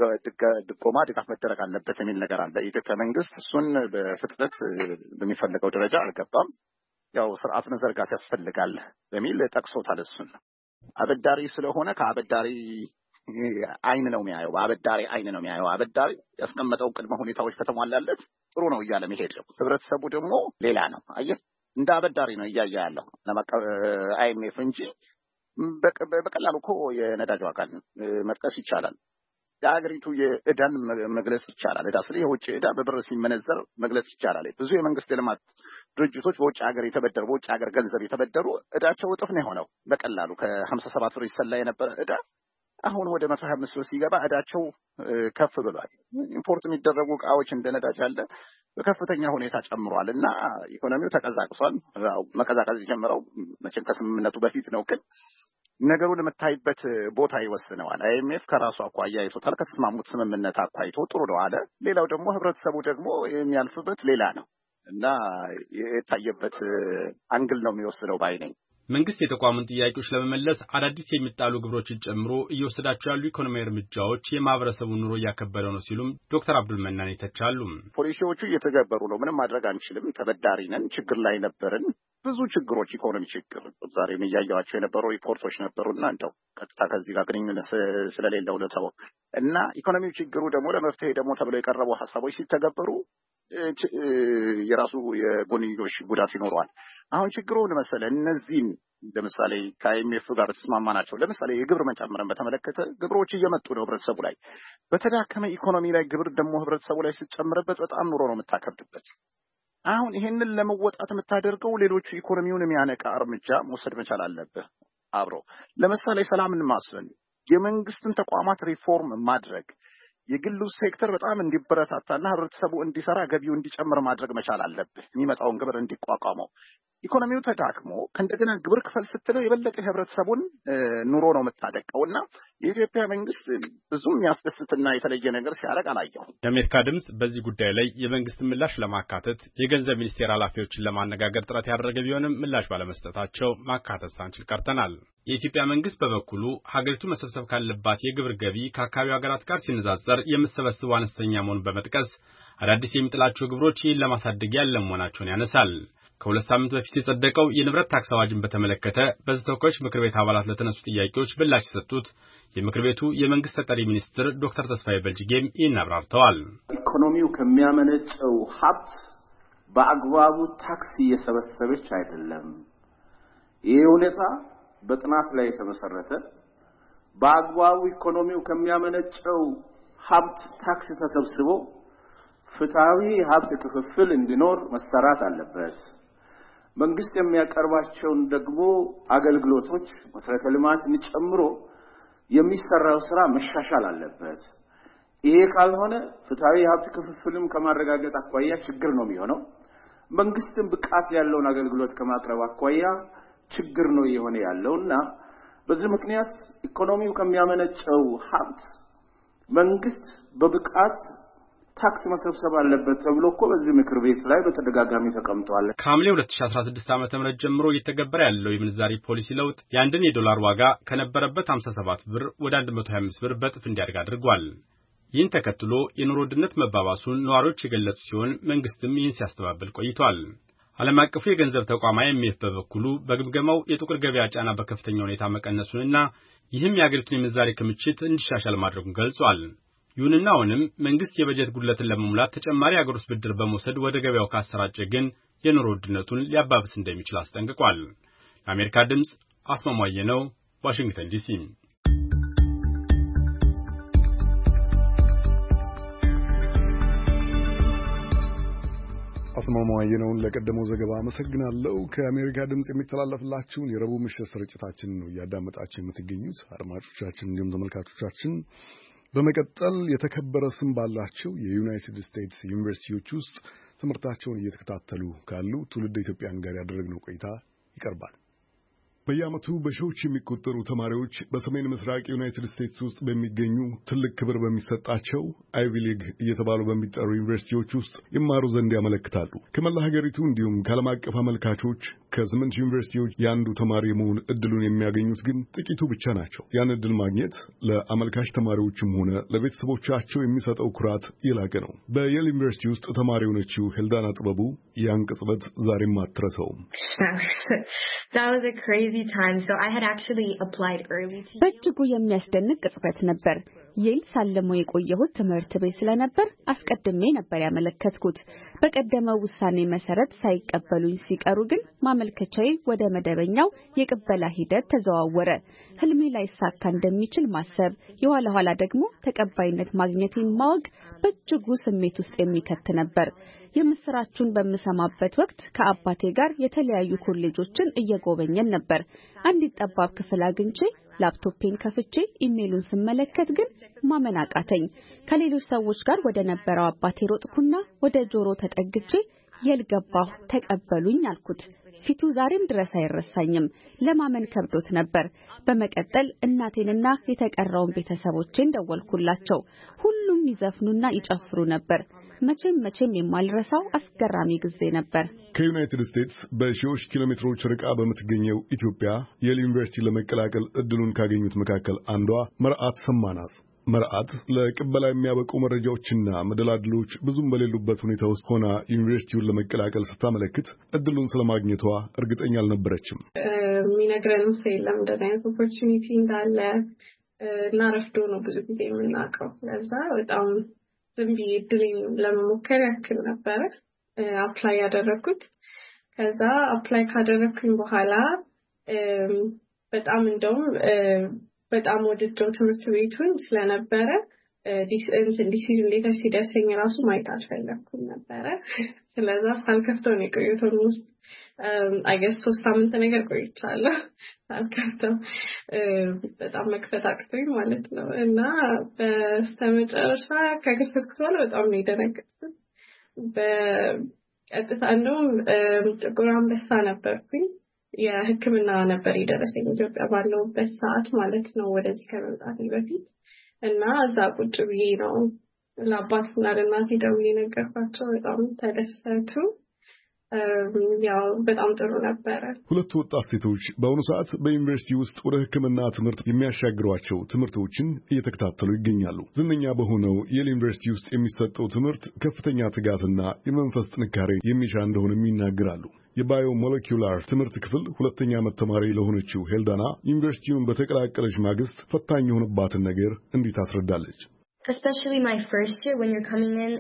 ድጋፍ መደረግ አለበት የሚል ነገር አለ። የኢትዮጵያ መንግስት እሱን በፍጥነት በሚፈልገው ደረጃ አልገባም። ያው ስርዓት መዘርጋት ያስፈልጋል በሚል ጠቅሶታል። እሱን አበዳሪ ስለሆነ ከአበዳሪ አይን ነው የሚያየው። በአበዳሪ አይን ነው የሚያየው። አበዳሪ ያስቀመጠው ቅድመ ሁኔታዎች ከተሟላለት ጥሩ ነው እያለ መሄድ ነው። ህብረተሰቡ ደግሞ ሌላ ነው። አየህ እንደ አበዳሪ ነው እያየ ያለው አይኤምኤፍ እንጂ በቀላሉ እኮ የነዳጅ ዋጋን መጥቀስ ይቻላል። የሀገሪቱ የዕዳን መግለጽ ይቻላል። ዕዳ ስለ የውጭ ዕዳ በብር ሲመነዘር መግለጽ ይቻላል። ብዙ የመንግስት የልማት ድርጅቶች በውጭ ሀገር ገንዘብ የተበደሩ ዕዳቸው እጥፍ ነው የሆነው። በቀላሉ ከ57 ብር ይሰላ የነበረ ዕዳ አሁን ወደ 125 ብር ሲገባ ዕዳቸው ከፍ ብሏል። ኢምፖርት የሚደረጉ ዕቃዎች እንደ ነዳጅ ያለ በከፍተኛ ሁኔታ ጨምሯል እና ኢኮኖሚው ተቀዛቅሷል። መቀዛቀዝ የጀመረው መቼም ከስምምነቱ በፊት ነው፣ ግን ነገሩን የምታይበት ቦታ ይወስነዋል። አይኤምኤፍ ከራሱ አኳያ አይቶታል። ከተስማሙት ስምምነት አኳይቶ ጥሩ ነው አለ። ሌላው ደግሞ ህብረተሰቡ ደግሞ የሚያልፍበት ሌላ ነው እና የታየበት አንግል ነው የሚወስነው ባይ ነኝ። መንግስት የተቋሙን ጥያቄዎች ለመመለስ አዳዲስ የሚጣሉ ግብሮችን ጨምሮ እየወሰዳቸው ያሉ ኢኮኖሚያዊ እርምጃዎች የማህበረሰቡን ኑሮ እያከበደው ነው ሲሉም ዶክተር አብዱል መናን ይተቻሉ። ፖሊሲዎቹ እየተገበሩ ነው። ምንም ማድረግ አንችልም። ተበዳሪ ነን። ችግር ላይ ነበርን። ብዙ ችግሮች፣ ኢኮኖሚ ችግር ዛሬም እያየዋቸው የነበሩ ሪፖርቶች ነበሩና እንደው ቀጥታ ከዚህ ጋር ግንኙነት ስለሌለው ለተው እና ኢኮኖሚው ችግሩ ደግሞ ለመፍትሄ ደግሞ ተብለው የቀረቡ ሀሳቦች ሲተገበሩ የራሱ የጎንዮሽ ጉዳት ይኖረዋል። አሁን ችግሩን መሰለህ እነዚህን ለምሳሌ ከአይኤምኤፍ ጋር ተስማማናቸው። ለምሳሌ የግብር መጨመርን በተመለከተ ግብሮች እየመጡ ነው ህብረተሰቡ ላይ። በተዳከመ ኢኮኖሚ ላይ ግብር ደግሞ ህብረተሰቡ ላይ ስትጨምርበት በጣም ኑሮ ነው የምታከብድበት። አሁን ይሄንን ለመወጣት የምታደርገው ሌሎቹ ኢኮኖሚውን የሚያነቃ እርምጃ መውሰድ መቻል አለብህ። አብሮ ለምሳሌ ሰላምን ማስፈን፣ የመንግስትን ተቋማት ሪፎርም ማድረግ፣ የግሉ ሴክተር በጣም እንዲበረታታና ህብረተሰቡ እንዲሰራ ገቢው እንዲጨምር ማድረግ መቻል አለብህ። የሚመጣውን ግብር እንዲቋቋመው። ኢኮኖሚው ተዳክሞ ከእንደገና ግብር ክፈል ስትለው የበለጠ ህብረተሰቡን ኑሮ ነው የምታደቀውና የኢትዮጵያ መንግስት ብዙም የሚያስደስትና የተለየ ነገር ሲያደርግ አላየሁም። የአሜሪካ ድምጽ በዚህ ጉዳይ ላይ የመንግስት ምላሽ ለማካተት የገንዘብ ሚኒስቴር ኃላፊዎችን ለማነጋገር ጥረት ያደረገ ቢሆንም ምላሽ ባለመስጠታቸው ማካተት ሳንችል ቀርተናል። የኢትዮጵያ መንግስት በበኩሉ ሀገሪቱ መሰብሰብ ካለባት የግብር ገቢ ከአካባቢው ሀገራት ጋር ሲነጻጸር የምትሰበስበው አነስተኛ መሆኑን በመጥቀስ አዳዲስ የሚጥላቸው ግብሮች ይህን ለማሳደግ ያለሙ መሆናቸውን ያነሳል። ከሁለት ሳምንት በፊት የጸደቀው የንብረት ታክስ አዋጅን በተመለከተ በሕዝብ ተወካዮች ምክር ቤት አባላት ለተነሱ ጥያቄዎች ምላሽ የሰጡት የምክር ቤቱ የመንግስት ተጠሪ ሚኒስትር ዶክተር ተስፋዬ በልጅጌም ይህን አብራርተዋል። ኢኮኖሚው ከሚያመነጨው ሀብት በአግባቡ ታክስ እየሰበሰበች አይደለም። ይህ ሁኔታ በጥናት ላይ የተመሰረተ በአግባቡ ኢኮኖሚው ከሚያመነጨው ሀብት ታክስ ተሰብስቦ ፍትሃዊ ሀብት ክፍፍል እንዲኖር መሰራት አለበት። መንግስት የሚያቀርባቸውን ደግሞ አገልግሎቶች መሰረተ ልማትን ጨምሮ የሚሰራው ስራ መሻሻል አለበት። ይሄ ካልሆነ ፍትሃዊ ሀብት ክፍፍልም ከማረጋገጥ አኳያ ችግር ነው የሚሆነው። መንግስትም ብቃት ያለውን አገልግሎት ከማቅረብ አኳያ ችግር ነው የሆነ ያለውና በዚህ ምክንያት ኢኮኖሚው ከሚያመነጨው ሀብት መንግስት በብቃት ታክስ መሰብሰብ አለበት ተብሎ እኮ በዚህ ምክር ቤት ላይ በተደጋጋሚ ተቀምጧል። ከሐምሌ 2016 ዓ.ም ጀምሮ እየተገበረ ያለው የምንዛሪ ፖሊሲ ለውጥ የአንድን የዶላር ዋጋ ከነበረበት 57 ብር ወደ 125 ብር በጥፍ እንዲያድግ አድርጓል። ይህን ተከትሎ የኑሮ ውድነት መባባሱን ነዋሪዎች የገለጹ ሲሆን መንግስትም ይህን ሲያስተባብል ቆይቷል። ዓለም አቀፉ የገንዘብ ተቋም አይኤምኤፍ በበኩሉ በግምገማው የጥቁር ገበያ ጫና በከፍተኛ ሁኔታ መቀነሱንና ይህም የአገሪቱን የምንዛሪ ክምችት እንዲሻሻል ማድረጉን ገልጿል። ይሁንና አሁንም መንግስት የበጀት ጉድለትን ለመሙላት ተጨማሪ የአገር ውስጥ ብድር በመውሰድ ወደ ገበያው ካሰራጨ ግን የኑሮ ውድነቱን ሊያባብስ እንደሚችል አስጠንቅቋል። ለአሜሪካ ድምጽ አስማማየ ነው፣ ዋሽንግተን ዲሲ። አስማማየ ነውን ለቀደመው ዘገባ አመሰግናለሁ። ከአሜሪካ ድምጽ የሚተላለፍላችሁን የረቡዕ ምሽት ስርጭታችን ነው እያዳመጣችሁ የምትገኙት አድማጮቻችን እንዲሁም ተመልካቾቻችን። በመቀጠል የተከበረ ስም ባላቸው የዩናይትድ ስቴትስ ዩኒቨርሲቲዎች ውስጥ ትምህርታቸውን እየተከታተሉ ካሉ ትውልደ ኢትዮጵያን ጋር ያደረግነው ቆይታ ይቀርባል። በየዓመቱ በሺዎች የሚቆጠሩ ተማሪዎች በሰሜን ምስራቅ ዩናይትድ ስቴትስ ውስጥ በሚገኙ ትልቅ ክብር በሚሰጣቸው አይቪ ሊግ እየተባሉ በሚጠሩ ዩኒቨርሲቲዎች ውስጥ ይማሩ ዘንድ ያመለክታሉ። ከመላ ሀገሪቱ እንዲሁም ከዓለም አቀፍ አመልካቾች ከ8 ዩኒቨርሲቲዎች የአንዱ ተማሪ የመሆን እድሉን የሚያገኙት ግን ጥቂቱ ብቻ ናቸው። ያን እድል ማግኘት ለአመልካች ተማሪዎችም ሆነ ለቤተሰቦቻቸው የሚሰጠው ኩራት የላቀ ነው። በየል ዩኒቨርሲቲ ውስጥ ተማሪ የሆነችው ሄልዳና ጥበቡ ያን ቅጽበት ዛሬም አትረሳውም። በእጅጉ የሚያስደንቅ ቅጽበት ነበር። ይል ሳለሞ የቆየሁት ትምህርት ቤት ስለነበር አስቀድሜ ነበር ያመለከትኩት። በቀደመው ውሳኔ መሰረት ሳይቀበሉኝ ሲቀሩ ግን ማመልከቻዬ ወደ መደበኛው የቅበላ ሂደት ተዘዋወረ። ህልሜ ላይሳካ እንደሚችል ማሰብ፣ የኋላ ኋላ ደግሞ ተቀባይነት ማግኘቴን ማወቅ በእጅጉ ስሜት ውስጥ የሚከት ነበር። የምስራቹን በምሰማበት ወቅት ከአባቴ ጋር የተለያዩ ኮሌጆችን እየጎበኘን ነበር። አንዲት ጠባብ ክፍል አግኝቼ ላፕቶፔን ከፍቼ ኢሜሉን ስመለከት ግን ማመን አቃተኝ። ከሌሎች ሰዎች ጋር ወደ ነበረው አባቴ ሮጥኩና ወደ ጆሮ ተጠግቼ የልገባሁ ተቀበሉኝ አልኩት። ፊቱ ዛሬም ድረስ አይረሳኝም። ለማመን ከብዶት ነበር። በመቀጠል እናቴንና የተቀረውን ቤተሰቦቼን ደወልኩላቸው። ሁሉም ይዘፍኑና ይጨፍሩ ነበር። መቼም የማልረሳው አስገራሚ ጊዜ ነበር። ከዩናይትድ ስቴትስ በሺዎች ኪሎ ሜትሮች ርቃ በምትገኘው ኢትዮጵያ የል ዩኒቨርሲቲ ለመቀላቀል እድሉን ካገኙት መካከል አንዷ መርዓት ሰማናት። መርዓት ለቅበላ የሚያበቁ መረጃዎችና መደላድሎች ብዙም በሌሉበት ሁኔታ ውስጥ ሆና ዩኒቨርሲቲውን ለመቀላቀል ስታመለክት እድሉን ስለማግኘቷ እርግጠኛ አልነበረችም። የሚነግረንም ሰው የለም እንደዚህ አይነት ኦፖርቹኒቲ እንዳለ እና ረፍዶ ነው ብዙ ጊዜ የምናውቀው። ለዛ በጣም ዝም ብዬ እድሌን ለመሞከር ያክል ነበረ አፕላይ ያደረኩት። ከዛ አፕላይ ካደረኩኝ በኋላ በጣም እንደውም በጣም ወድጀው ትምህርት ቤቱን ስለነበረ ዲሲዥን ሌተር ሲደርሰኝ ራሱ ማየት አልፈለኩም ነበረ። ስለዛ ሳልከፍተው ነው የቆየሁት። ውስጥ አይገስ 3 ሳምንት ነገር ቆይቻለሁ ሳልከፍተው። በጣም መክፈት አቅቶኝ ማለት ነው። እና በስተመጨረሻ ከከፈትኩት በኋላ በጣም ነው የደነገጥኩት። በቀጥታ እንደውም ጥቁር አንበሳ ነበርኩኝ። የሕክምና ነበር የደረሰኝ ኢትዮጵያ ባለውበት ሰዓት ማለት ነው ወደዚህ ከመምጣቴ በፊት። እና እዛ ቁጭ ብዬ ነው ለአባትና ለእናቴ ደውዬ ነገርኳቸው። በጣም ተደሰቱ። ያው በጣም ጥሩ ነበረ። ሁለቱ ወጣት ሴቶች በአሁኑ ሰዓት በዩኒቨርሲቲ ውስጥ ወደ ሕክምና ትምህርት የሚያሻግሯቸው ትምህርቶችን እየተከታተሉ ይገኛሉ። ዝነኛ በሆነው የል ዩኒቨርሲቲ ውስጥ የሚሰጠው ትምህርት ከፍተኛ ትጋትና የመንፈስ ጥንካሬ የሚሻ እንደሆነም ይናገራሉ። የባዮ ሞለኪውላር ትምህርት ክፍል 2ኛ ዓመት ተማሪ ለሆነችው ሄልዳና ዩኒቨርሲቲውን በተቀላቀለች ማግስት ፈታኝ የሆነባትን ነገር እንዲህ ታስረዳለች። Especially my first year when you're coming in,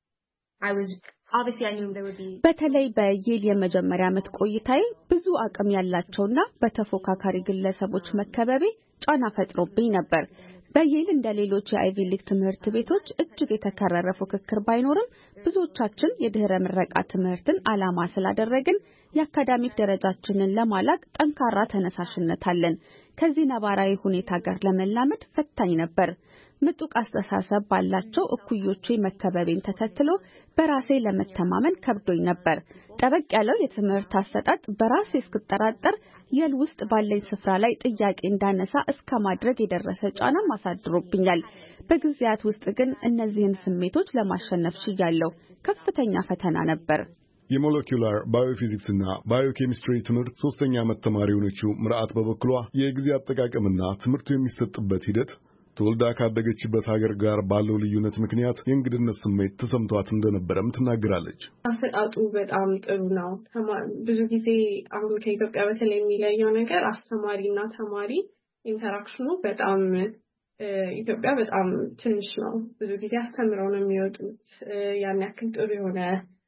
በተለይ በየል የመጀመሪያ ዓመት ቆይታዬ ብዙ አቅም ያላቸውና በተፎካካሪ ግለሰቦች መከበቤ ጫና ፈጥሮብኝ ነበር። በየል እንደ ሌሎች የአይቪ ሊግ ትምህርት ቤቶች እጅግ የተከረረ ፉክክር ባይኖርም ብዙዎቻችን የድህረ ምረቃ ትምህርትን ዓላማ ስላደረግን የአካዳሚክ ደረጃችንን ለማላቅ ጠንካራ ተነሳሽነት አለን። ከዚህ ነባራዊ ሁኔታ ጋር ለመላመድ ፈታኝ ነበር። ምጡቅ አስተሳሰብ ባላቸው እኩዮቼ መከበቤን ተከትሎ በራሴ ለመተማመን ከብዶኝ ነበር። ጠበቅ ያለው የትምህርት አሰጣጥ በራሴ እስክጠራጠር የል ውስጥ ባለኝ ስፍራ ላይ ጥያቄ እንዳነሳ እስከ ማድረግ የደረሰ ጫናም አሳድሮብኛል። በጊዜያት ውስጥ ግን እነዚህን ስሜቶች ለማሸነፍ ችያለሁ። ከፍተኛ ፈተና ነበር። የሞለኪውላር ባዮፊዚክስ እና ባዮኬሚስትሪ ትምህርት 3ኛ ዓመት ተማሪ የሆነችው መርዓት በበኩሏ የጊዜ አጠቃቀምና ትምህርቱ የሚሰጥበት ሂደት ተወልዳ ካደገችበት ሀገር ጋር ባለው ልዩነት ምክንያት የእንግድነት ስሜት ተሰምቷት እንደነበረም ትናገራለች። አሰጣጡ በጣም ጥሩ ነው። ብዙ ጊዜ አሁን ከኢትዮጵያ በተለይ የሚለየው ነገር አስተማሪና ተማሪ ኢንተራክሽኑ በጣም ኢትዮጵያ በጣም ትንሽ ነው። ብዙ ጊዜ አስተምረው ነው የሚወጡት። ያን ያክል ጥሩ የሆነ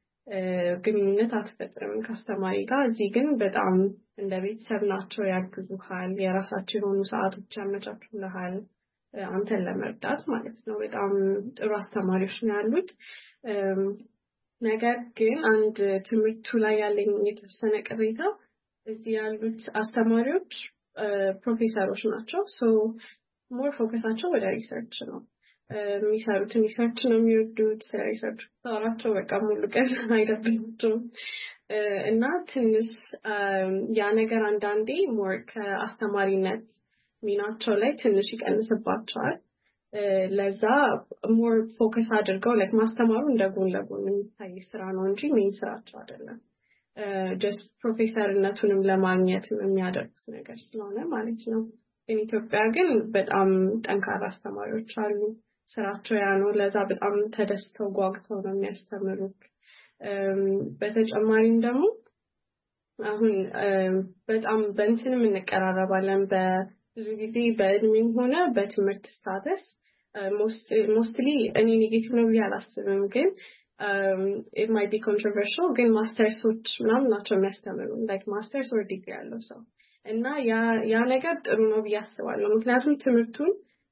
ግንኙነት አትፈጥርም ከአስተማሪ ጋር። እዚህ ግን በጣም እንደ ቤተሰብ ናቸው፣ ያግዙሃል፣ የራሳቸው የሆኑ ሰዓቶች ያመቻቹልሃል አንተን ለመርዳት ማለት ነው። በጣም ጥሩ አስተማሪዎች ነው ያሉት። ነገር ግን አንድ ትምህርቱ ላይ ያለኝ የተወሰነ ቅሬታ እዚህ ያሉት አስተማሪዎች ፕሮፌሰሮች ናቸው። ሞር ፎከሳቸው ወደ ሪሰርች ነው። የሚሰሩትን ሪሰርች ነው የሚወዱት። ስለ ሪሰርች ታወራቸው በቃ ሙሉ ቀን አይደብራቸውም። እና ትንሽ ያ ነገር አንዳንዴ ሞር ከአስተማሪነት ሚናቸው ላይ ትንሽ ይቀንስባቸዋል። ለዛ ሞር ፎከስ አድርገው ማስተማሩ እንደ ጎን ለጎን የሚታይ ስራ ነው እንጂ ሜን ስራቸው አይደለም። ጀስት ፕሮፌሰርነቱንም ለማግኘት የሚያደርጉት ነገር ስለሆነ ማለት ነው። ኢትዮጵያ ግን በጣም ጠንካራ አስተማሪዎች አሉ። ስራቸው ያ ነው። ለዛ በጣም ተደስተው ጓግተው ነው የሚያስተምሩት። በተጨማሪም ደግሞ አሁን በጣም በእንትንም እንቀራረባለን። ብዙ ጊዜ በእድሜም ሆነ በትምህርት ስታተስ mostly any negative ነው ብዬ አላስብም ግን it might be controversial ግን ማስተርሶች ምናምን ናቸው የሚያስተምሩ like masters or degree ያለው ሰው እና ያ ነገር ጥሩ ነው ብዬ አስባለሁ ምክንያቱም ትምህርቱን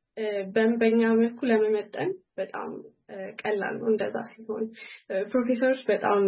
በእኛ መልኩ ለመመጠን በጣም ቀላል ነው እንደዛ ሲሆን ፕሮፌሰሮች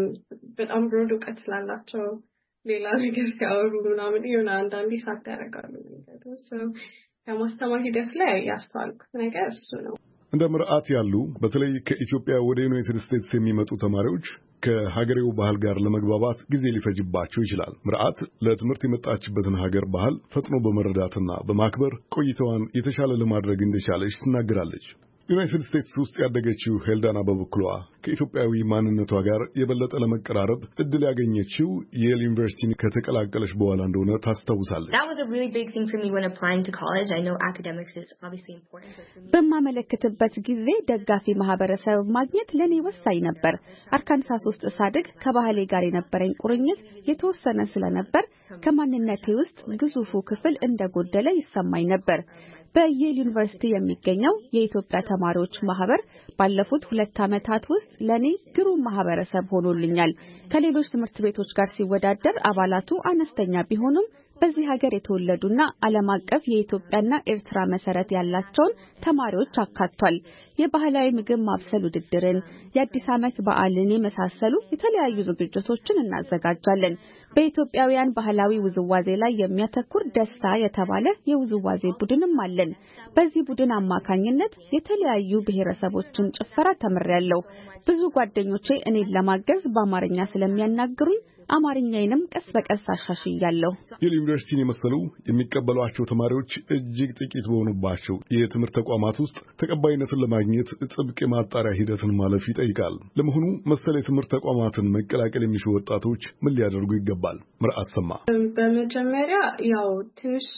በጣም ብሮድ እውቀት ስላላቸው ሌላ ነገር ሲያወሩ ምናምን ይሆን አንዳንዴ ሳታረጋሉ ነገር so ከማስተማር ሂደት ላይ ያስተዋልኩት ነገር እሱ ነው እንደ ምርዓት ያሉ በተለይ ከኢትዮጵያ ወደ ዩናይትድ ስቴትስ የሚመጡ ተማሪዎች ከሀገሬው ባህል ጋር ለመግባባት ጊዜ ሊፈጅባቸው ይችላል። ምርዓት ለትምህርት የመጣችበትን ሀገር ባህል ፈጥኖ በመረዳትና በማክበር ቆይታዋን የተሻለ ለማድረግ እንደቻለች ትናገራለች። ዩናይትድ ስቴትስ ውስጥ ያደገችው ሄልዳና በበኩሏ ከኢትዮጵያዊ ማንነቷ ጋር የበለጠ ለመቀራረብ እድል ያገኘችው የየል ዩኒቨርሲቲን ከተቀላቀለች በኋላ እንደሆነ ታስታውሳለች። That was a really big thing for me when applying to college. I know academics is obviously important. በማመለከትበት ጊዜ ደጋፊ ማህበረሰብ ማግኘት ለኔ ወሳኝ ነበር። አርካንሳስ ውስጥ ሳድግ ከባህሌ ጋር የነበረኝ ቁርኝት የተወሰነ ስለነበር ከማንነቴ ውስጥ ግዙፉ ክፍል እንደጎደለ ይሰማኝ ነበር። በየል ዩኒቨርሲቲ የሚገኘው የኢትዮጵያ ተማሪዎች ማህበር ባለፉት 2 ዓመታት ውስጥ ለኔ ግሩም ማህበረሰብ ሆኖልኛል። ከሌሎች ትምህርት ቤቶች ጋር ሲወዳደር አባላቱ አነስተኛ ቢሆኑም በዚህ ሀገር የተወለዱና ዓለም አቀፍ የኢትዮጵያና ኤርትራ መሰረት ያላቸውን ተማሪዎች አካቷል። የባህላዊ ምግብ ማብሰል ውድድርን፣ የአዲስ ዓመት በዓልን የመሳሰሉ የተለያዩ ዝግጅቶችን እናዘጋጃለን። በኢትዮጵያውያን ባህላዊ ውዝዋዜ ላይ የሚያተኩር ደስታ የተባለ የውዝዋዜ ቡድንም አለን። በዚህ ቡድን አማካኝነት የተለያዩ ብሔረሰቦችን ጭፈራ ተምሬያለሁ። ብዙ ጓደኞቼ እኔን ለማገዝ በአማርኛ ስለሚያናግሩኝ አማርኛዬንም ቀስ በቀስ አሻሽያለሁ። የየል ዩኒቨርሲቲን የመሰሉ የሚቀበሏቸው ተማሪዎች እጅግ ጥቂት በሆኑባቸው የትምህርት ተቋማት ውስጥ ተቀባይነትን ለማግኘት ጥብቅ የማጣሪያ ሂደትን ማለፍ ይጠይቃል። ለመሆኑ መሰል የትምህርት ተቋማትን መቀላቀል የሚሹ ወጣቶች ምን ሊያደርጉ ይገባል? ምርዓት ሰማ። በመጀመሪያ ያው ትንሽ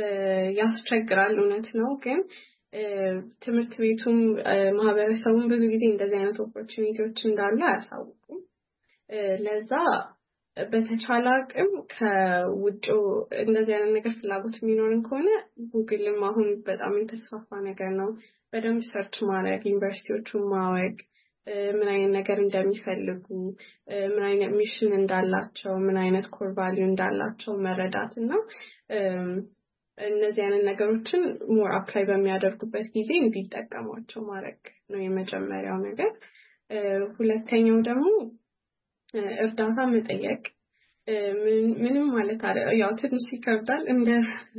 ያስቸግራል እውነት ነው ግን ትምህርት ቤቱም ማህበረሰቡም ብዙ ጊዜ እንደዚህ አይነት ኦፖርቹኒቲዎች እንዳሉ አያሳውቁም። ለዛ በተቻለ አቅም ከውጭው እንደዚህ አይነት ነገር ፍላጎት የሚኖርን ከሆነ ጉግልም አሁን በጣም የተስፋፋ ነገር ነው። በደንብ ሰርች ማድረግ ዩኒቨርሲቲዎቹን ማወቅ ምን አይነት ነገር እንደሚፈልጉ ምን አይነት ሚሽን እንዳላቸው ምን አይነት ኮር ቫልዩ እንዳላቸው መረዳት እና እነዚህ አይነት ነገሮችን ሞር አፕላይ በሚያደርጉበት ጊዜ እንዲጠቀሟቸው ማድረግ ነው የመጀመሪያው ነገር። ሁለተኛው ደግሞ እርዳታ መጠየቅ ምንም ማለት አይደለም ያው ትንሽ ይከብዳል እንደ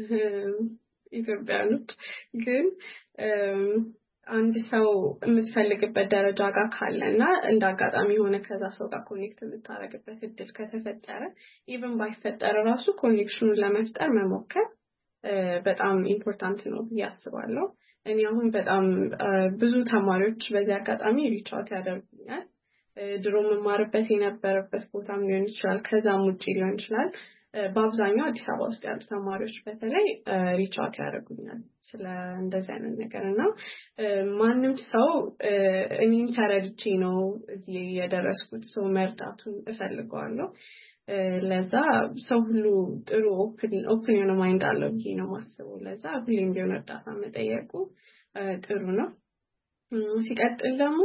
ኢትዮጵያኖች ግን አንድ ሰው የምትፈልግበት ደረጃ ጋር ካለና እንደ አጋጣሚ ሆነ ከዛ ሰው ጋር ኮኔክት የምታረግበት እድል ከተፈጠረ ኢቭን ባይፈጠር ራሱ ኮኔክሽኑን ለመፍጠር መሞከር በጣም ኢምፖርታንት ነው ብዬ አስባለሁ። እኔ አሁን በጣም ብዙ ተማሪዎች በዚህ አጋጣሚ ሪች አውት ያደርጉኛል። ድሮ መማርበት የነበረበት ቦታም ሊሆን ይችላል ከዛም ውጪ ሊሆን ይችላል። በአብዛኛው አዲስ አበባ ውስጥ ያሉ ተማሪዎች በተለይ ሪች አውት ያደርጉኛል ስለ እንደዚህ አይነት ነገርና ማንም ሰው እኔን ተረድቼ ነው እዚህ የደረስኩት ሰው መርዳቱን እፈልጋለሁ። ለዛ ሰው ሁሉ ጥሩ ኦፕን የሆነ ማይንድ አለው ብዬ ነው የማስበው። ለዛ ሁሌም ቢሆን እርዳታ መጠየቁ ጥሩ ነው። ሲቀጥል ደግሞ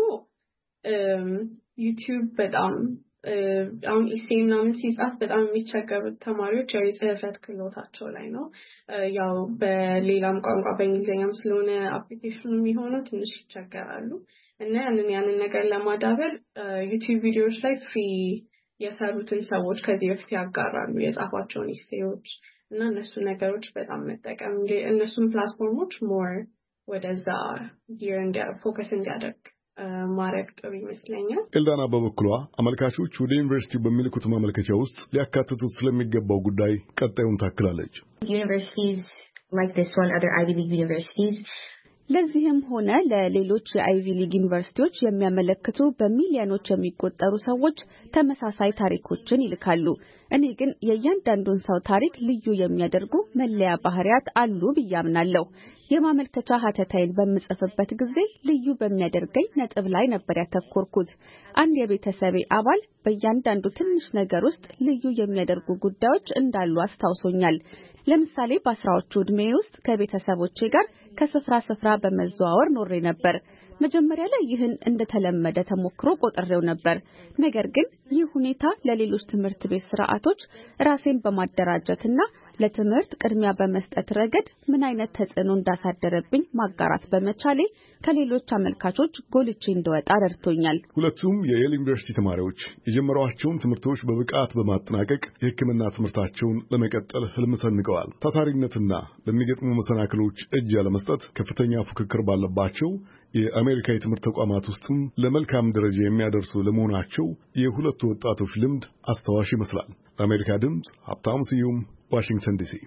ዩቲዩብ በጣም አሁን ኢሴ ምናምን ሲጻፍ በጣም የሚቸገሩት ተማሪዎች ያው የጽህፈት ክህሎታቸው ላይ ነው። ያው በሌላም ቋንቋ በእንግሊዝኛም ስለሆነ አፕሊኬሽኑ የሚሆነው ትንሽ ይቸገራሉ እና ያንን ነገር ለማዳበር ዩቲዩብ ቪዲዮዎች ላይ ፍሪ የሰሩትን ሰዎች ከዚህ በፊት ያጋራሉ የጻፏቸውን ኢሴዎች እና እነሱ ነገሮች በጣም መጠቀም እነሱን ፕላትፎርሞች ሞር ወደዛ ፎከስ እንዲያደርግ ማረግ ጥሩ ይመስለኛል። ኤልዳና በበኩሏ አመልካቾች ወደ ዩኒቨርሲቲው በሚልኩት ማመልከቻ ውስጥ ሊያካትቱት ስለሚገባው ጉዳይ ቀጣዩን ታክላለች። Universities like this one, other Ivy League universities, ለዚህም ሆነ ለሌሎች የአይቪ ሊግ ዩኒቨርሲቲዎች የሚያመለክቱ በሚሊዮኖች የሚቆጠሩ ሰዎች ተመሳሳይ ታሪኮችን ይልካሉ። እኔ ግን የእያንዳንዱን ሰው ታሪክ ልዩ የሚያደርጉ መለያ ባህሪያት አሉ ብዬ አምናለሁ። የማመልከቻ ሀተታይን በምጽፍበት ጊዜ ልዩ በሚያደርገኝ ነጥብ ላይ ነበር ያተኮርኩት። አንድ የቤተሰቤ አባል በእያንዳንዱ ትንሽ ነገር ውስጥ ልዩ የሚያደርጉ ጉዳዮች እንዳሉ አስታውሶኛል። ለምሳሌ በ10ዎቹ ዕድሜ ውስጥ ከቤተሰቦቼ ጋር ከስፍራ ስፍራ በመዘዋወር ኖሬ ነበር። መጀመሪያ ላይ ይህን እንደተለመደ ተሞክሮ ቆጥሬው ነበር። ነገር ግን ይህ ሁኔታ ለሌሎች ትምህርት ቤት ስርዓቶች ራሴን በማደራጀትና ለትምህርት ቅድሚያ በመስጠት ረገድ ምን አይነት ተጽዕኖ እንዳሳደረብኝ ማጋራት በመቻሌ ከሌሎች አመልካቾች ጎልቼ እንደወጣ ረድቶኛል። ሁለቱም የየል ዩኒቨርሲቲ ተማሪዎች የጀመሯቸውን ትምህርቶች በብቃት በማጠናቀቅ የሕክምና ትምህርታቸውን ለመቀጠል ህልም ሰንቀዋል። ታታሪነትና ለሚገጥሙ መሰናክሎች እጅ ያለመስጠት ከፍተኛ ፉክክር ባለባቸው የአሜሪካ የትምህርት ተቋማት ውስጥም ለመልካም ደረጃ የሚያደርሱ ለመሆናቸው የሁለቱ ወጣቶች ልምድ አስተዋሽ ይመስላል። ለአሜሪካ ድምፅ ሀብታሙ ስዩም ዋሽንግተን ዲሲ።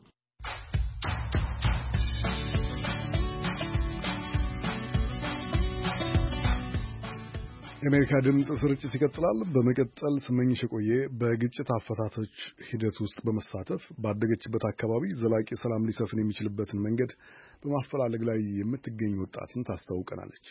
የአሜሪካ ድምፅ ስርጭት ይቀጥላል። በመቀጠል ስመኝሽ የቆየ በግጭት አፈታቶች ሂደት ውስጥ በመሳተፍ ባደገችበት አካባቢ ዘላቂ ሰላም ሊሰፍን የሚችልበትን መንገድ በማፈላለግ ላይ የምትገኝ ወጣትን ታስታውቀናለች።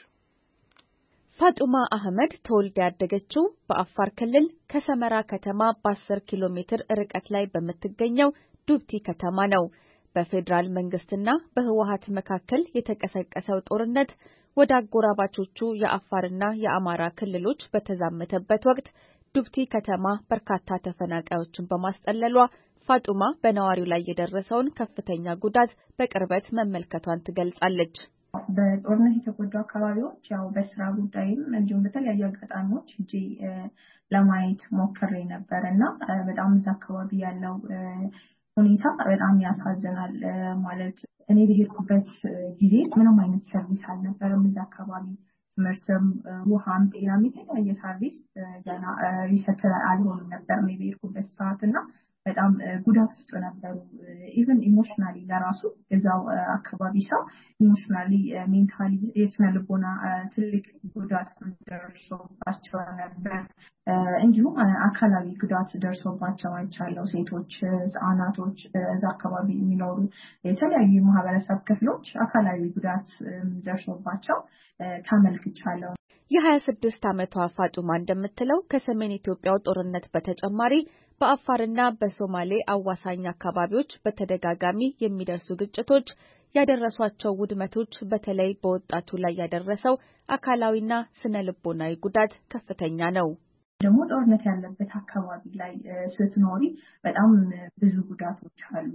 ፋጡማ አህመድ ተወልዳ ያደገችው በአፋር ክልል ከሰመራ ከተማ በ10 ኪሎ ሜትር ርቀት ላይ በምትገኘው ዱብቲ ከተማ ነው። በፌዴራል መንግስትና በህወሓት መካከል የተቀሰቀሰው ጦርነት ወደ አጎራባቾቹ የአፋርና የአማራ ክልሎች በተዛመተበት ወቅት ዱብቲ ከተማ በርካታ ተፈናቃዮችን በማስጠለሏ ፋጡማ በነዋሪው ላይ የደረሰውን ከፍተኛ ጉዳት በቅርበት መመልከቷን ትገልጻለች። በጦርነት የተጎዱ አካባቢዎች ያው በስራ ጉዳይም እንዲሁም በተለያዩ አጋጣሚዎች እጄ ለማየት ሞክሬ ነበር እና በጣም እዛ አካባቢ ያለው ሁኔታ በጣም ያሳዝናል። ማለት እኔ በሄድኩበት ጊዜ ምንም አይነት ሰርቪስ አልነበረም እዛ አካባቢ። ትምህርትም፣ ውሃም፣ ጤናም የተለያየ ሰርቪስ ገና ሪሰትል አልሆነም ነበር እኔ በሄድኩበት ሰዓት እና በጣም ጉዳት ውስጥ ነበሩ። ኢቨን ኢሞሽናሊ ለራሱ እዛው አካባቢ ሰው ኢሞሽናሊ ሜንታሊ የስነ ልቦና ትልቅ ጉዳት ደርሶባቸው ነበር። እንዲሁም አካላዊ ጉዳት ደርሶባቸው አይቻለሁ። ሴቶች፣ ህጻናቶች፣ እዛ አካባቢ የሚኖሩ የተለያዩ የማህበረሰብ ክፍሎች አካላዊ ጉዳት ደርሶባቸው ተመልክቻለሁ። የ26 ዓመቷ ፋጡማ እንደምትለው ከሰሜን ኢትዮጵያው ጦርነት በተጨማሪ በአፋርና በሶማሌ አዋሳኝ አካባቢዎች በተደጋጋሚ የሚደርሱ ግጭቶች ያደረሷቸው ውድመቶች በተለይ በወጣቱ ላይ ያደረሰው አካላዊና ስነ ልቦናዊ ጉዳት ከፍተኛ ነው። ደግሞ ጦርነት ያለበት አካባቢ ላይ ስትኖሪ በጣም ብዙ ጉዳቶች አሉ።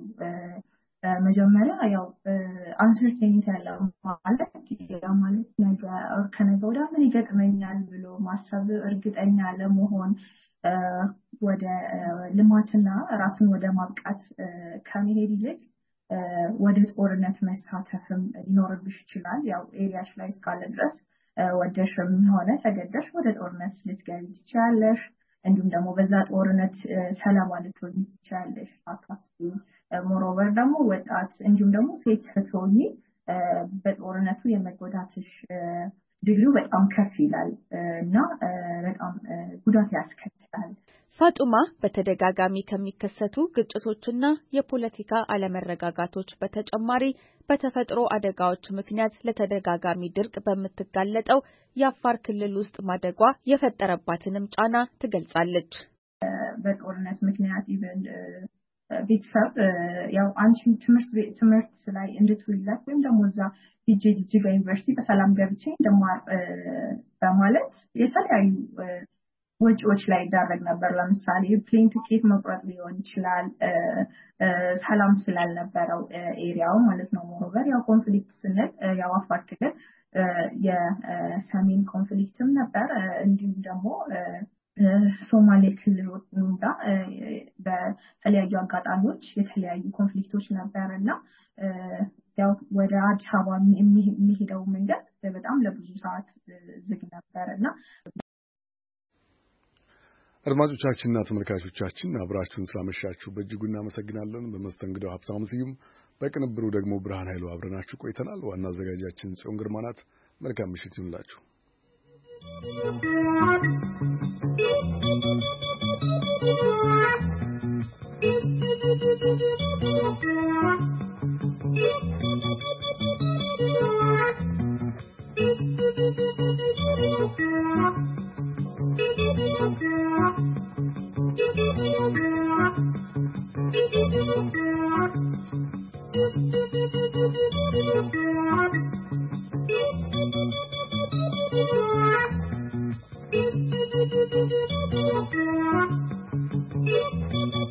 መጀመሪያ ያው አንሰርቴኒቲ ያለው ማለት ነገ ከነገ ወዲያ ምን ይገጥመኛል ብሎ ማሰብ፣ እርግጠኛ ለመሆን ወደ ልማትና ራስን ወደ ማብቃት ከመሄድ ይልቅ ወደ ጦርነት መሳተፍም ሊኖርብሽ ይችላል። ያው ኤሪያሽ ላይ እስካለ ድረስ ወደሽም ሆነ ተገደሽ ወደ ጦርነት ልትገቢ ትችያለሽ። እንዲሁም ደግሞ በዛ ጦርነት ሰለባ ልትሆኚ ትችያለሽ ሳታስቢ። ሞሮቨር ደግሞ ወጣት እንዲሁም ደግሞ ሴት ስትሆኚ በጦርነቱ የመጎዳትሽ ድግሪው በጣም ከፍ ይላል እና በጣም ጉዳት ያስከትላል። ፋጡማ በተደጋጋሚ ከሚከሰቱ ግጭቶችና የፖለቲካ አለመረጋጋቶች በተጨማሪ በተፈጥሮ አደጋዎች ምክንያት ለተደጋጋሚ ድርቅ በምትጋለጠው የአፋር ክልል ውስጥ ማደጓ የፈጠረባትንም ጫና ትገልጻለች። በጦርነት ምክንያት ኢቨን ቤተሰብ ያው አንቺ ትምህርት ላይ እንድትውይላት ወይም ደግሞ እዛ ሂጄ ጅጅጋ ዩኒቨርሲቲ በሰላም ገብቼ እንደማር በማለት የተለያዩ ወጪዎች ላይ ይዳረግ ነበር። ለምሳሌ ፕሌን ቲኬት መቁረጥ ሊሆን ይችላል። ሰላም ስላልነበረው ኤሪያው ማለት ነው። ሞሮቨር ያው ኮንፍሊክት ስንል ያው አፋር ክልል የሰሜን ኮንፍሊክትም ነበር። እንዲሁም ደግሞ ሶማሌ ክልል ጋር በተለያዩ አጋጣሚዎች የተለያዩ ኮንፍሊክቶች ነበር እና ያው ወደ አዲስ አበባ የሚሄደው መንገድ በጣም ለብዙ ሰዓት ዝግ ነበር እና አድማጮቻችንና ተመልካቾቻችን አብራችሁን ስላመሻችሁ በእጅጉ እናመሰግናለን። በመስተንግዶው ሀብታሙ ስዩም፣ በቅንብሩ ደግሞ ብርሃን ኃይሉ አብረናችሁ ቆይተናል። ዋና አዘጋጃችን ጽዮን ግርማ ናት። መልካም ምሽት ይሁንላችሁ። Yeah.